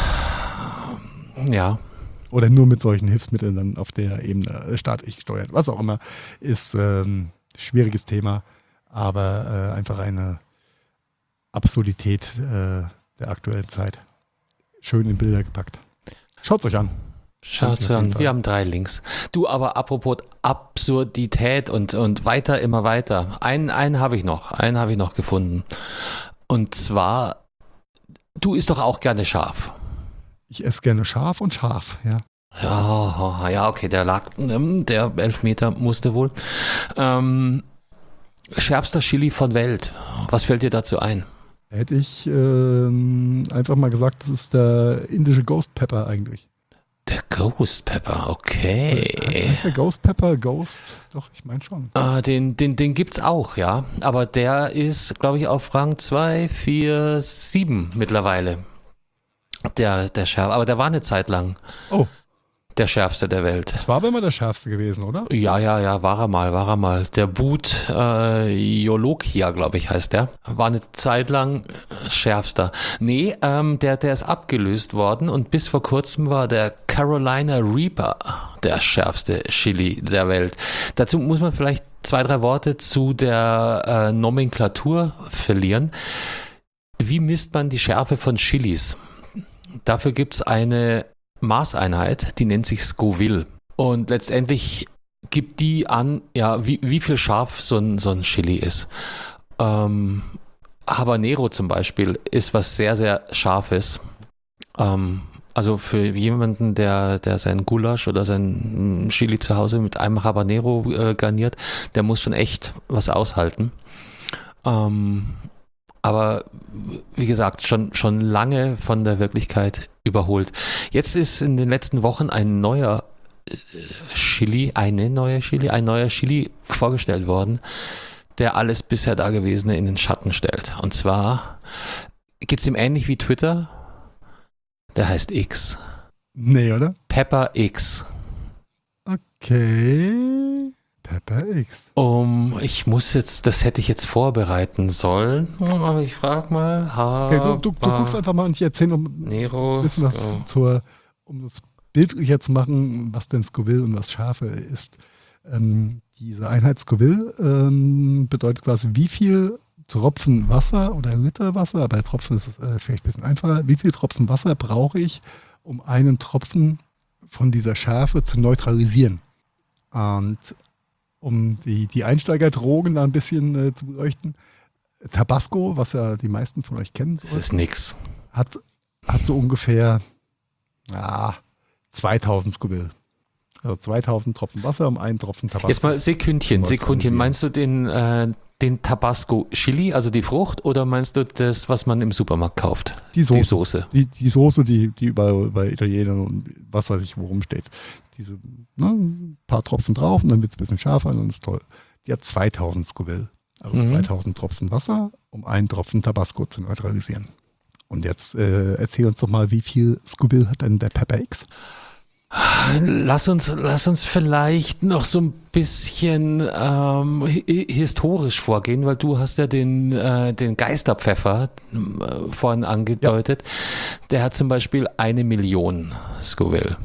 Ja. Oder nur mit solchen Hilfsmitteln dann auf der Ebene staatlich gesteuert, was auch immer, ist ähm, schwieriges Thema, aber äh, einfach eine Absurdität äh, der aktuellen Zeit. Schön in Bilder gepackt. Schaut euch an. Schaut an, wir haben drei Links. Du, aber apropos Absurdität und, und weiter, immer weiter. Einen, einen habe ich noch, einen habe ich noch gefunden. Und zwar, du isst doch auch gerne scharf. Ich esse gerne scharf und scharf, ja. Ja, ja, okay, der lag, der Elfmeter musste wohl. Ähm, schärfster Chili von Welt. Was fällt dir dazu ein? Hätte ich ähm, einfach mal gesagt, das ist der indische Ghost Pepper eigentlich. Der Ghost Pepper, okay. Heißt der Ghost Pepper? Ghost? Doch, ich meine schon. Äh, den, den, den gibt's auch, ja. Aber der ist, glaube ich, auf Rang zwei, vier, sieben mittlerweile. Der, der Schärf, aber der war eine Zeit lang Oh, der schärfste der Welt. das war aber immer der schärfste gewesen, oder? Ja, ja, ja, war er mal, war er mal. Der Boot äh, Jolokia, glaube ich, heißt der. War eine Zeit lang äh, schärfster. Nee, ähm, der, der ist abgelöst worden und bis vor kurzem war der Carolina Reaper der schärfste Chili der Welt. Dazu muss man vielleicht zwei, drei Worte zu der äh, Nomenklatur verlieren. Wie misst man die Schärfe von Chilis? Dafür gibt es eine Maßeinheit, die nennt sich Scoville. Und letztendlich gibt die an, ja, wie, wie viel scharf so ein, so ein Chili ist. Ähm, Habanero zum Beispiel ist was sehr, sehr Scharfes. Ähm, also für jemanden, der, der sein Gulasch oder sein Chili zu Hause mit einem Habanero äh, garniert, der muss schon echt was aushalten. Ähm, aber wie gesagt, schon, schon lange von der Wirklichkeit überholt. Jetzt ist in den letzten Wochen ein neuer Chili, eine neue Chili, ein neuer Chili vorgestellt worden, der alles bisher Dagewesene in den Schatten stellt. Und zwar geht es ihm ähnlich wie Twitter, der heißt X. Nee, oder? Pepper X. Okay. Pepper X. Um, ich muss jetzt, das hätte ich jetzt vorbereiten sollen, aber ich frage mal. Okay, du, du, du guckst einfach mal und ich erzähle noch Nero, ein bisschen was so. zur, um das bildlicher zu machen, was denn Scoville und was Scharfe ist. Ähm, diese Einheit Scoville ähm, bedeutet quasi, wie viel Tropfen Wasser oder Liter Wasser, bei Tropfen ist es äh, vielleicht ein bisschen einfacher, wie viel Tropfen Wasser brauche ich, um einen Tropfen von dieser Schärfe zu neutralisieren. Und um die, die Einsteigerdrogen da ein bisschen äh, zu beleuchten, Tabasco, was ja die meisten von euch kennen, Das ist nix. hat, hat so ungefähr ja, zweitausend Scoville. Also zweitausend Tropfen Wasser um einen Tropfen Tabasco. Jetzt mal Sekündchen, Neutralisieren. Sekündchen. Meinst du den, äh, den Tabasco Chili, also die Frucht, oder meinst du das, was man im Supermarkt kauft? Die Soße. Die Soße. Die, die Soße, die, die überall bei Italienern und was weiß ich, worum steht. Diese ne, paar Tropfen drauf und dann wird es ein bisschen scharfer und dann ist toll. Die hat zweitausend Scoville, also Mhm. zweitausend Tropfen Wasser, um einen Tropfen Tabasco zu neutralisieren. Und jetzt äh, erzähl uns doch mal, wie viel Scoville hat denn der Pepper X? Lass uns, lass uns vielleicht noch so ein bisschen ähm, hi- historisch vorgehen, weil du hast ja den, äh, den Geisterpfeffer äh, vorhin angedeutet. Der hat zum Beispiel eine Million Scoville.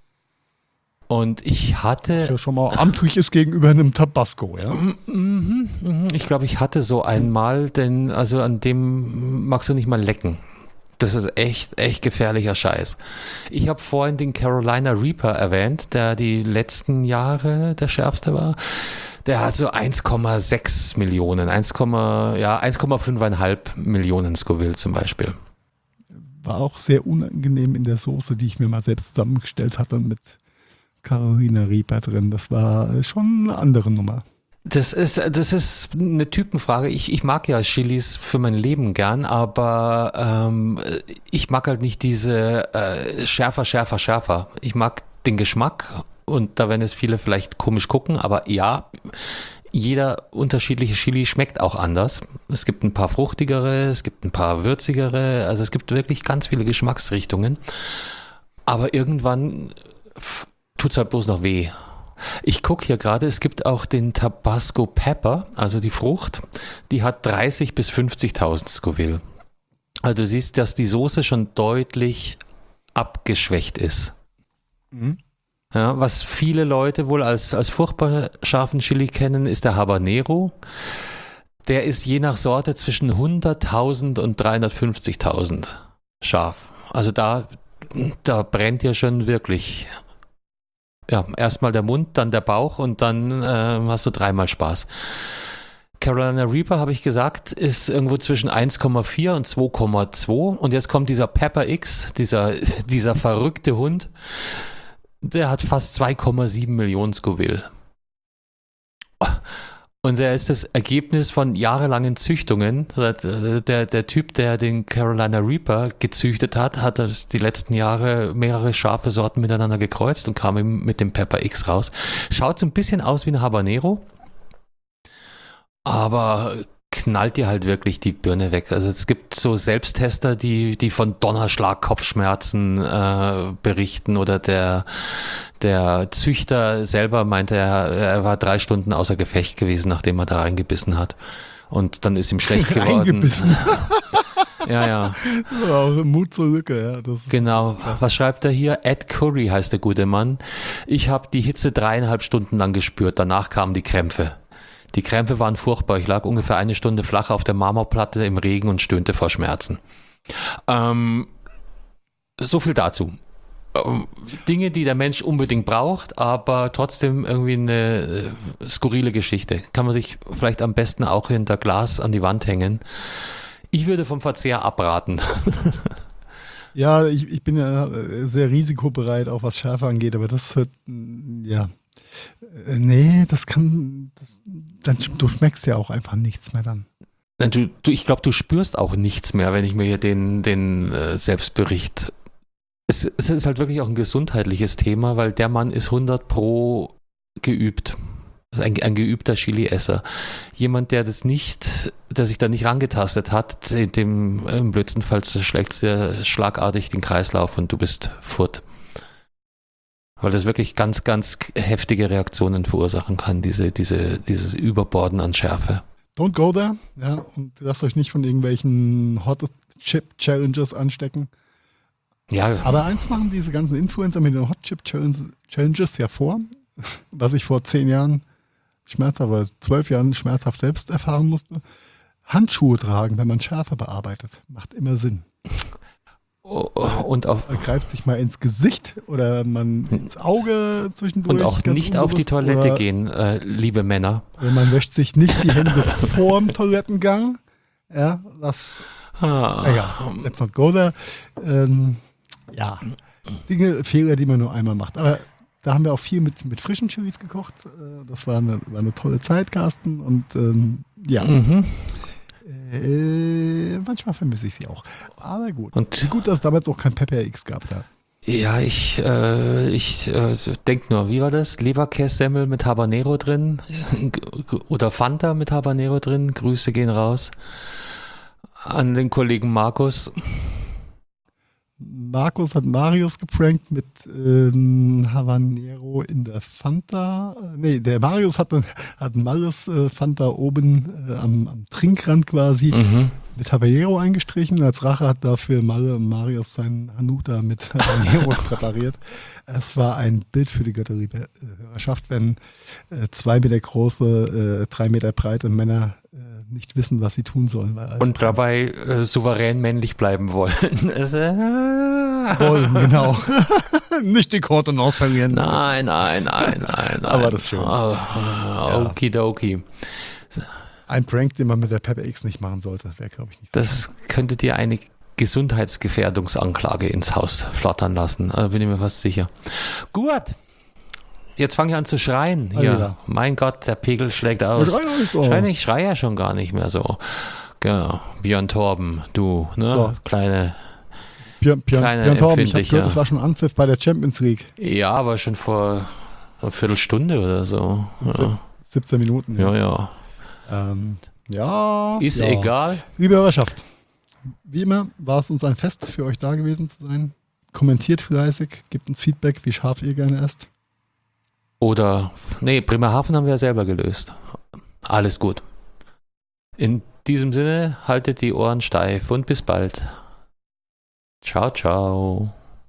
Und ich hatte... Das ja schon mal amtlich ist gegenüber einem Tabasco, ja? Mhm, mhm. Ich glaube, ich hatte so einmal, denn also an dem magst du nicht mal lecken. Das ist echt, echt gefährlicher Scheiß. Ich habe vorhin den Carolina Reaper erwähnt, der die letzten Jahre der schärfste war. Der hat so eins Komma sechs Millionen, eins, ja, eins Komma fünfeinhalb Millionen Scoville zum Beispiel. War auch sehr unangenehm in der Soße, die ich mir mal selbst zusammengestellt hatte mit Carolina Reaper drin. Das war schon eine andere Nummer. Das ist, das ist eine Typenfrage. Ich, ich mag ja Chilis für mein Leben gern, aber ähm, ich mag halt nicht diese äh, schärfer, schärfer, schärfer. Ich mag den Geschmack und da werden es viele vielleicht komisch gucken, aber ja, jeder unterschiedliche Chili schmeckt auch anders. Es gibt ein paar fruchtigere, es gibt ein paar würzigere, also es gibt wirklich ganz viele Geschmacksrichtungen. Aber irgendwann tut es halt bloß noch weh. Ich gucke hier gerade, es gibt auch den Tabasco Pepper, also die Frucht, die hat dreißig bis fünfzigtausend Scoville. Also du siehst, dass die Soße schon deutlich abgeschwächt ist. Mhm. Ja, was viele Leute wohl als, als furchtbar scharfen Chili kennen, ist der Habanero. Der ist je nach Sorte zwischen hunderttausend und dreihundertfünfzigtausend scharf. Also da, da brennt ja schon wirklich... Ja, erstmal der Mund, dann der Bauch und dann äh, hast du dreimal Spaß. Carolina Reaper, habe ich gesagt, ist irgendwo zwischen eins Komma vier und zwei Komma zwei und jetzt kommt dieser Pepper X, dieser, dieser verrückte Hund, der hat fast zwei Komma sieben Millionen Scoville. Und er ist das Ergebnis von jahrelangen Züchtungen. Der, der Typ, der den Carolina Reaper gezüchtet hat, hat das die letzten Jahre mehrere scharfe Sorten miteinander gekreuzt und kam ihm mit dem Pepper X raus. Schaut so ein bisschen aus wie ein Habanero, aber knallt dir halt wirklich die Birne weg. Also es gibt so Selbsttester, die, die von Donnerschlag, Kopfschmerzen äh, berichten oder der Der Züchter selber meinte, er, er war drei Stunden außer Gefecht gewesen, nachdem er da reingebissen hat. Und dann ist ihm schlecht geworden. Reingebissen. Ja, ja. Auch Mut zur Lücke, ja. Das ist Genau. Was schreibt er hier? Ed Curry heißt der gute Mann. Ich habe die Hitze dreieinhalb Stunden lang gespürt. Danach kamen die Krämpfe. Die Krämpfe waren furchtbar. Ich lag ungefähr eine Stunde flach auf der Marmorplatte im Regen und stöhnte vor Schmerzen. Ähm, so viel dazu. Dinge, die der Mensch unbedingt braucht, aber trotzdem irgendwie eine äh, skurrile Geschichte. Kann man sich vielleicht am besten auch hinter Glas an die Wand hängen. Ich würde vom Verzehr abraten. Ja, ich, ich bin ja sehr risikobereit, auch was Schärfe angeht, aber das hört, ja, nee, das kann, das, dann, du schmeckst ja auch einfach nichts mehr dann. Du, du, ich glaube, du spürst auch nichts mehr, wenn ich mir hier den, den äh, Selbstbericht Es, es ist halt wirklich auch ein gesundheitliches Thema, weil der Mann ist hundert pro geübt. Also ein, ein geübter Chili-Esser. Jemand, der das nicht, der sich da nicht rangetastet hat, dem im blödsten Fall schlägt dir schlagartig den Kreislauf und du bist furt. Weil das wirklich ganz, ganz heftige Reaktionen verursachen kann, diese, diese, dieses Überborden an Schärfe. Don't go there, ja, und lasst euch nicht von irgendwelchen Hot Chip Challenges anstecken. Ja. Aber eins machen diese ganzen Influencer mit den Hot Chip Challenges ja vor, was ich vor zehn Jahren schmerzhaft, oder zwölf Jahren schmerzhaft selbst erfahren musste. Handschuhe tragen, wenn man Schärfe bearbeitet, macht immer Sinn. Und auf Man greift sich mal ins Gesicht oder man ins Auge zwischendurch. Und auch nicht auf die Toilette oder, gehen, äh, liebe Männer. Oder man wäscht sich nicht die Hände vorm Toilettengang. Ja, was. Ah. Egal, let's not go there. Ähm, ja, Dinge, Fehler, die man nur einmal macht. Aber da haben wir auch viel mit, mit frischen Chilis gekocht. Das war eine, war eine tolle Zeit, Carsten. Und ähm, ja. Mhm. Äh, manchmal vermisse ich sie auch. Aber gut. Und Wie gut, dass es damals auch kein Pepper X gab da. Ja, ich, äh, ich äh, denke nur, wie war das? Leberkässemmel mit Habanero drin oder Fanta mit Habanero drin. Grüße gehen raus an den Kollegen Markus. Markus hat Marius geprankt mit ähm, Habanero in der Fanta. Nee, der Marius hat, hat Marius äh, Fanta oben äh, am, am Trinkrand quasi Mhm. mit Habanero eingestrichen. Als Rache hat dafür Mar- Marius seinen Hanuta mit Habanero präpariert. Es war ein Bild für die Götterhörerschaft, wenn äh, zwei Meter große, äh, drei Meter breite Männer äh, nicht wissen, was sie tun sollen. Weil Und dabei äh, souverän männlich bleiben wollen. Also, äh, wollen, genau. Nicht die Kontenance verlieren. Nein, nein, nein, nein, nein. Aber das ist schön. Oh, okidoki. Ein Prank, den man mit der Pepper X nicht machen sollte, wäre, glaube ich, nicht so. Das könnte dir eine Gesundheitsgefährdungsanklage ins Haus flattern lassen. Da bin ich mir fast sicher. Gut. Jetzt fange ich an zu schreien. Hier. Alter. Mein Gott, der Pegel schlägt aus. Wir schreien doch nicht so. Ich schreie, ich schreie ja schon gar nicht mehr so. Genau. Björn Torben, du, ne? So. Kleine. Björn, Björn, Kleine Björn Torben, ich habe empfindliche- gehört, das war schon Anpfiff bei der Champions League. Ja, aber schon vor einer Viertelstunde oder so. Ja, siebzehn Minuten. ja. ja. Ähm, ja Ist ja. egal. Liebe Hörerschaft, wie immer war es uns ein Fest, für euch da gewesen zu sein. Kommentiert fleißig, gebt uns Feedback, wie scharf ihr gerne esst. Oder, nee, Bremerhaven haben wir ja selber gelöst. Alles gut. In diesem Sinne, haltet die Ohren steif und bis bald. Ciao, ciao.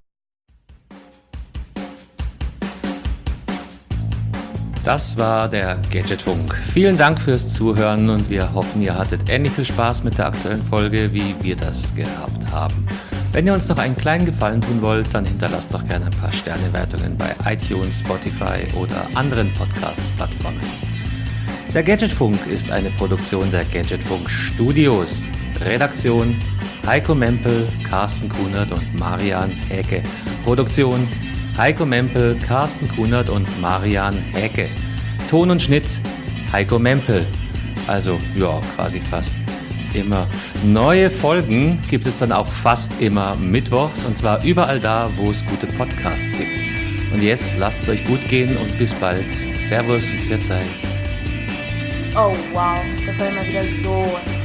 Das war der Gadgetfunk. Vielen Dank fürs Zuhören und wir hoffen, ihr hattet ähnlich viel Spaß mit der aktuellen Folge, wie wir das gehabt haben. Wenn ihr uns noch einen kleinen Gefallen tun wollt, dann hinterlasst doch gerne ein paar Sternewertungen bei iTunes, Spotify oder anderen Podcast-Plattformen. Der Gadgetfunk ist eine Produktion der Gadgetfunk Studios. Redaktion Heiko Mempel, Carsten Kunert und Marian Häke. Produktion Heiko Mempel, Carsten Kunert und Marian Häke. Ton und Schnitt Heiko Mempel. Also ja, quasi fast immer. Neue Folgen gibt es dann auch fast immer mittwochs und zwar überall da, wo es gute Podcasts gibt. Und jetzt lasst es euch gut gehen und bis bald. Servus und Pfiat euch. Oh wow, das war immer wieder so